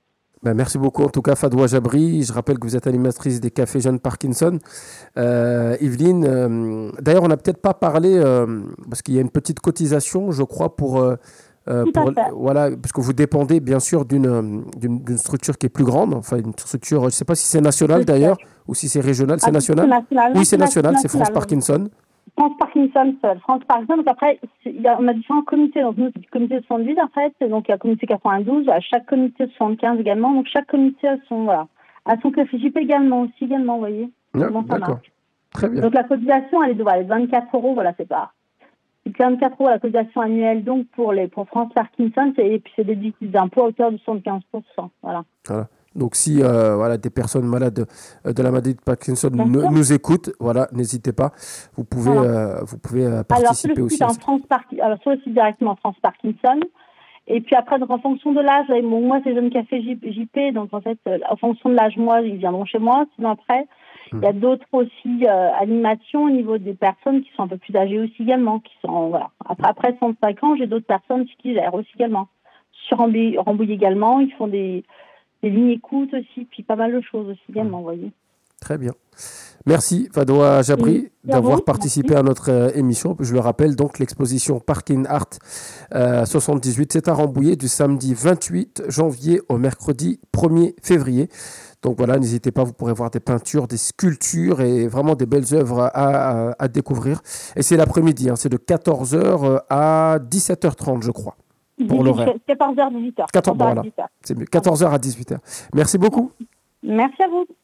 Ben, merci beaucoup en tout cas Fadoua Jabri. Je rappelle que vous êtes animatrice des Cafés Jeunes Parkinson. Yveline, d'ailleurs on n'a peut-être pas parlé, parce qu'il y a une petite cotisation je crois voilà, parce que vous dépendez bien sûr d'une structure qui est plus grande, enfin une structure, je ne sais pas si c'est national d'ailleurs ou si c'est régional, c'est national. Oui, c'est national, c'est France Parkinson. France Parkinson seul. France Parkinson, donc après, on a différents comités. Donc nous, c'est le comité 78 en fait. Donc il y a le comité 92, à chaque comité 75 également. Donc chaque comité a son café JP également, vous voyez. D'accord. Très bien. Donc la cotisation, elle est de 24 €, voilà, c'est 24 € la cotisation annuelle donc pour France Parkinson, et puis c'est des déductibles d'impôts à hauteur de 75%. Voilà. Donc si des personnes malades de la maladie de Parkinson nous écoutent, voilà, n'hésitez pas, vous pouvez participer aussi. Alors sur le site directement France Parkinson, et puis après donc en fonction de l'âge, moi c'est Jeune Café JP, donc en fait en fonction de l'âge, moi ils viendront chez moi, sinon après il y a d'autres aussi animations au niveau des personnes qui sont un peu plus âgées aussi également, qui sont après 65 ans, j'ai d'autres personnes qui gèrent aussi également. Sur Rambouillet également, ils font des lignes écoute aussi, puis pas mal de choses aussi également, vous voyez. Très bien. Merci Fadoua Jabri d'avoir participé à notre émission. Je le rappelle, donc l'exposition Parking Art 78, c'est à Rambouillet du samedi 28 janvier au mercredi 1er février. Donc voilà, n'hésitez pas, vous pourrez voir des peintures, des sculptures et vraiment des belles œuvres à découvrir. Et c'est l'après-midi, c'est de 14h à 17h30, je crois. Pour l'horaire. 14h à 18h. Voilà, c'est mieux. 14h à 18h. Merci beaucoup. Merci à vous.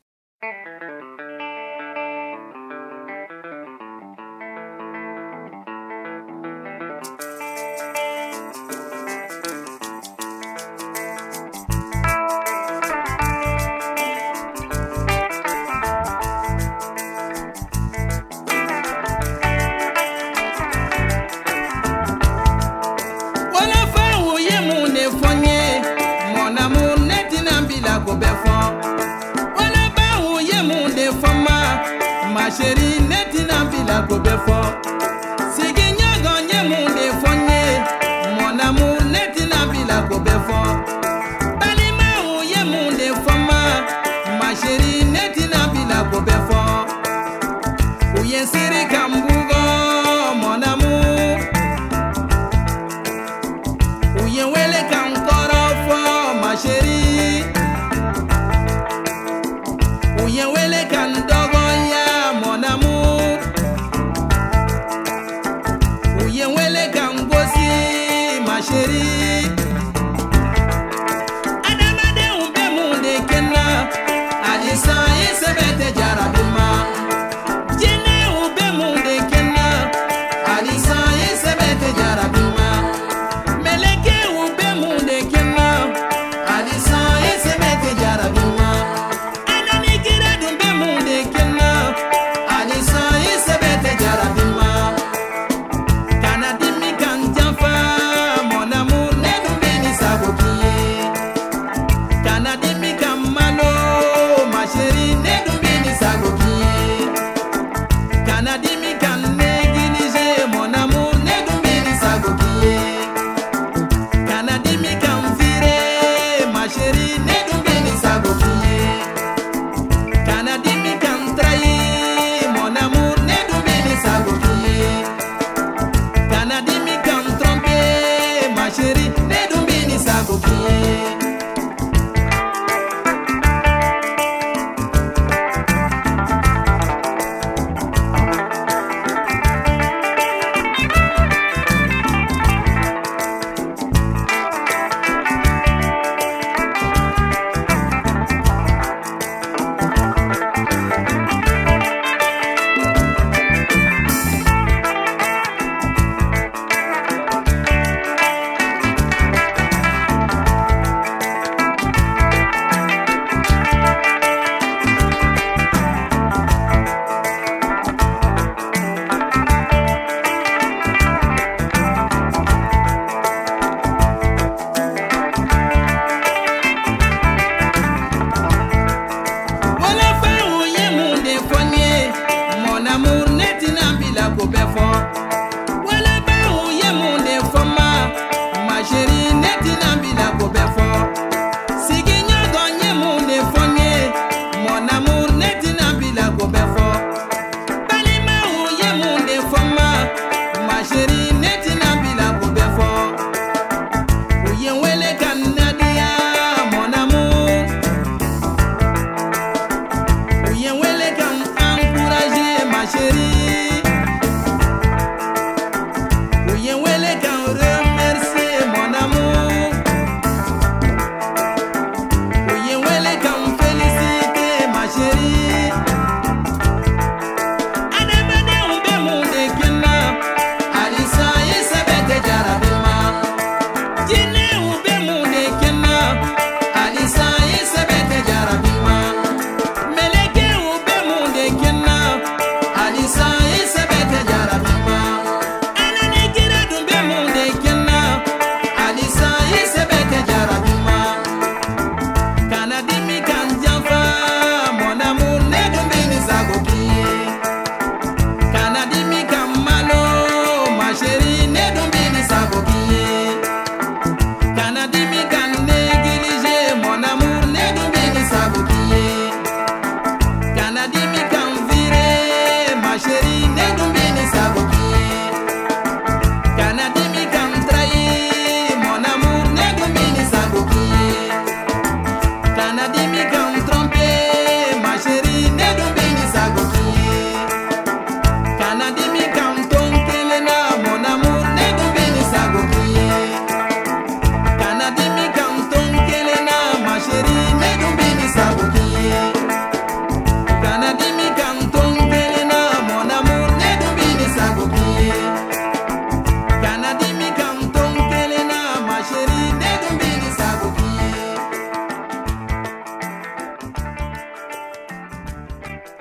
Chérie, netina bila ko bɛ fɔ sigi ɲɔgɔn ye mun de fɔ n ye mon amour netina bila ko bɛ fɔ balimaw ye mun de fɔ ma chérie netina bila ko bɛ fɔ u ye siri ka n bugɔ mon amour u ye wele ka n kɔrɔ fɔ ma chérie u ye wele ka n dɔgɔya chérie adamadenw bɛ mun de kɛ n na halisa i sɛbɛ tɛ jarabi ma jinɛw bɛ mun de kɛ n na halisa i sɛbɛ tɛ jarabi ma mɛlɛkɛw bɛ mun de kɛ n na halisa i sɛbɛ tɛ jarabi ma ananikira dun bɛ mun de kɛ n na halisa i sɛbɛ tɛ jarabi ma kana dimi kan janfa chérie netina bila ko bɛ fɔ sigi ɲɔgɔn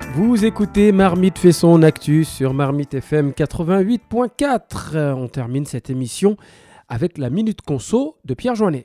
Vous écoutez Marmite fait son actu sur Marmite FM 88.4. On termine cette émission avec la Minute Conso de Pierre Joannet.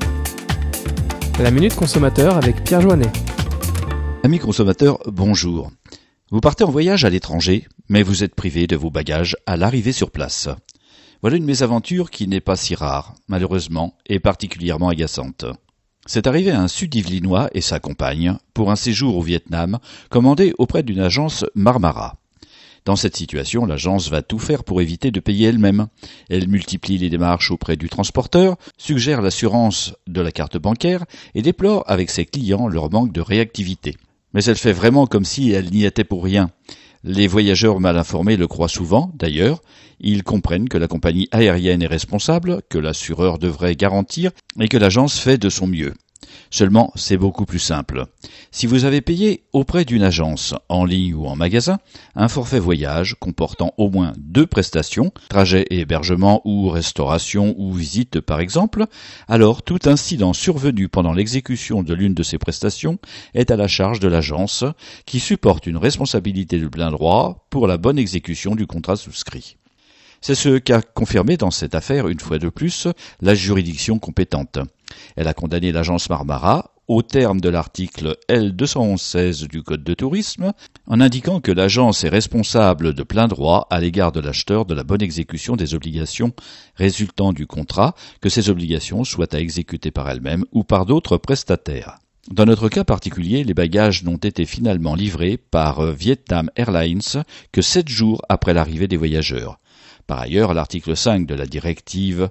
La Minute Consommateur avec Pierre Joannet. Amis consommateurs, bonjour. Vous partez en voyage à l'étranger, mais vous êtes privé de vos bagages à l'arrivée sur place. Voilà une mésaventure qui n'est pas si rare, malheureusement, et particulièrement agaçante. C'est arrivé à un Sud-Yvelinois et sa compagne pour un séjour au Vietnam commandé auprès d'une agence Marmara. Dans cette situation, l'agence va tout faire pour éviter de payer elle-même. Elle multiplie les démarches auprès du transporteur, suggère l'assurance de la carte bancaire et déplore avec ses clients leur manque de réactivité. Mais elle fait vraiment comme si elle n'y était pour rien. Les voyageurs mal informés le croient souvent, d'ailleurs. Ils comprennent que la compagnie aérienne est responsable, que l'assureur devrait garantir et que l'agence fait de son mieux. Seulement, c'est beaucoup plus simple. Si vous avez payé auprès d'une agence, en ligne ou en magasin, un forfait voyage comportant au moins 2 prestations, trajet et hébergement ou restauration ou visite par exemple, alors tout incident survenu pendant l'exécution de l'une de ces prestations est à la charge de l'agence qui supporte une responsabilité de plein droit pour la bonne exécution du contrat souscrit. C'est ce qu'a confirmé dans cette affaire, une fois de plus, la juridiction compétente. Elle a condamné l'agence Marmara au terme de l'article L211-16 du Code de tourisme, en indiquant que l'agence est responsable de plein droit à l'égard de l'acheteur de la bonne exécution des obligations résultant du contrat, que ces obligations soient à exécuter par elle-même ou par d'autres prestataires. Dans notre cas particulier, les bagages n'ont été finalement livrés par Vietnam Airlines que 7 jours après l'arrivée des voyageurs. Par ailleurs, l'article 5 de la directive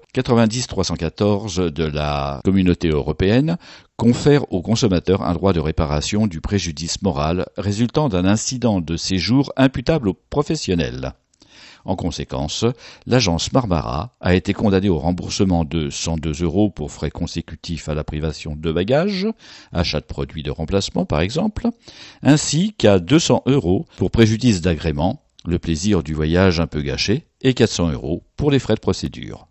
90/314 de la Communauté européenne confère aux consommateurs un droit de réparation du préjudice moral résultant d'un incident de séjour imputable aux professionnels. En conséquence, l'agence Marmara a été condamnée au remboursement de 102 € pour frais consécutifs à la privation de bagages, achat de produits de remplacement par exemple, ainsi qu'à 200 € pour préjudice d'agrément, le plaisir du voyage un peu gâché, et 400 € pour les frais de procédure.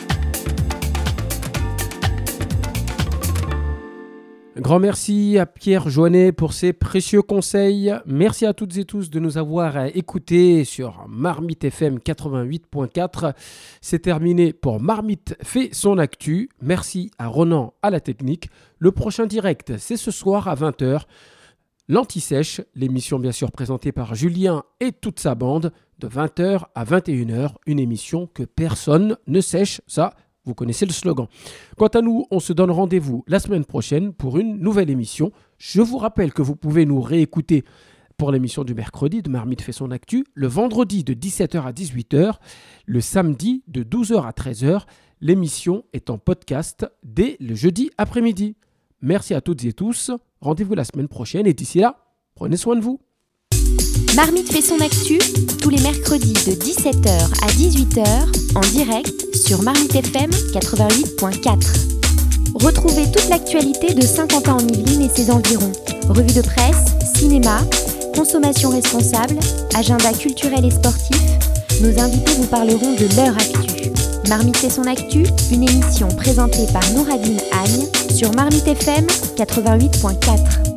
Grand merci à Pierre Joannet pour ses précieux conseils. Merci à toutes et tous de nous avoir écoutés sur Marmite FM 88.4. C'est terminé pour Marmite fait son actu. Merci à Ronan à la technique. Le prochain direct, c'est ce soir à 20h. L'Anti-Sèche, l'émission bien sûr présentée par Julien et toute sa bande, de 20h à 21h, une émission que personne ne sèche, ça, vous connaissez le slogan. Quant à nous, on se donne rendez-vous la semaine prochaine pour une nouvelle émission. Je vous rappelle que vous pouvez nous réécouter pour l'émission du mercredi de Marmite fait son actu, le vendredi de 17h à 18h, le samedi de 12h à 13h. L'émission est en podcast dès le jeudi après-midi. Merci à toutes et tous. Rendez-vous la semaine prochaine et d'ici là, prenez soin de vous. Marmite fait son actu tous les mercredis de 17h à 18h en direct sur Marmite FM 88.4. Retrouvez toute l'actualité de Saint-Quentin en Yvelines et ses environs. Revue de presse, cinéma, consommation responsable, agenda culturel et sportif. Nos invités vous parleront de leur actu. Marmite fait son actu, une émission présentée par Nouradine Agne sur Marmite FM 88.4.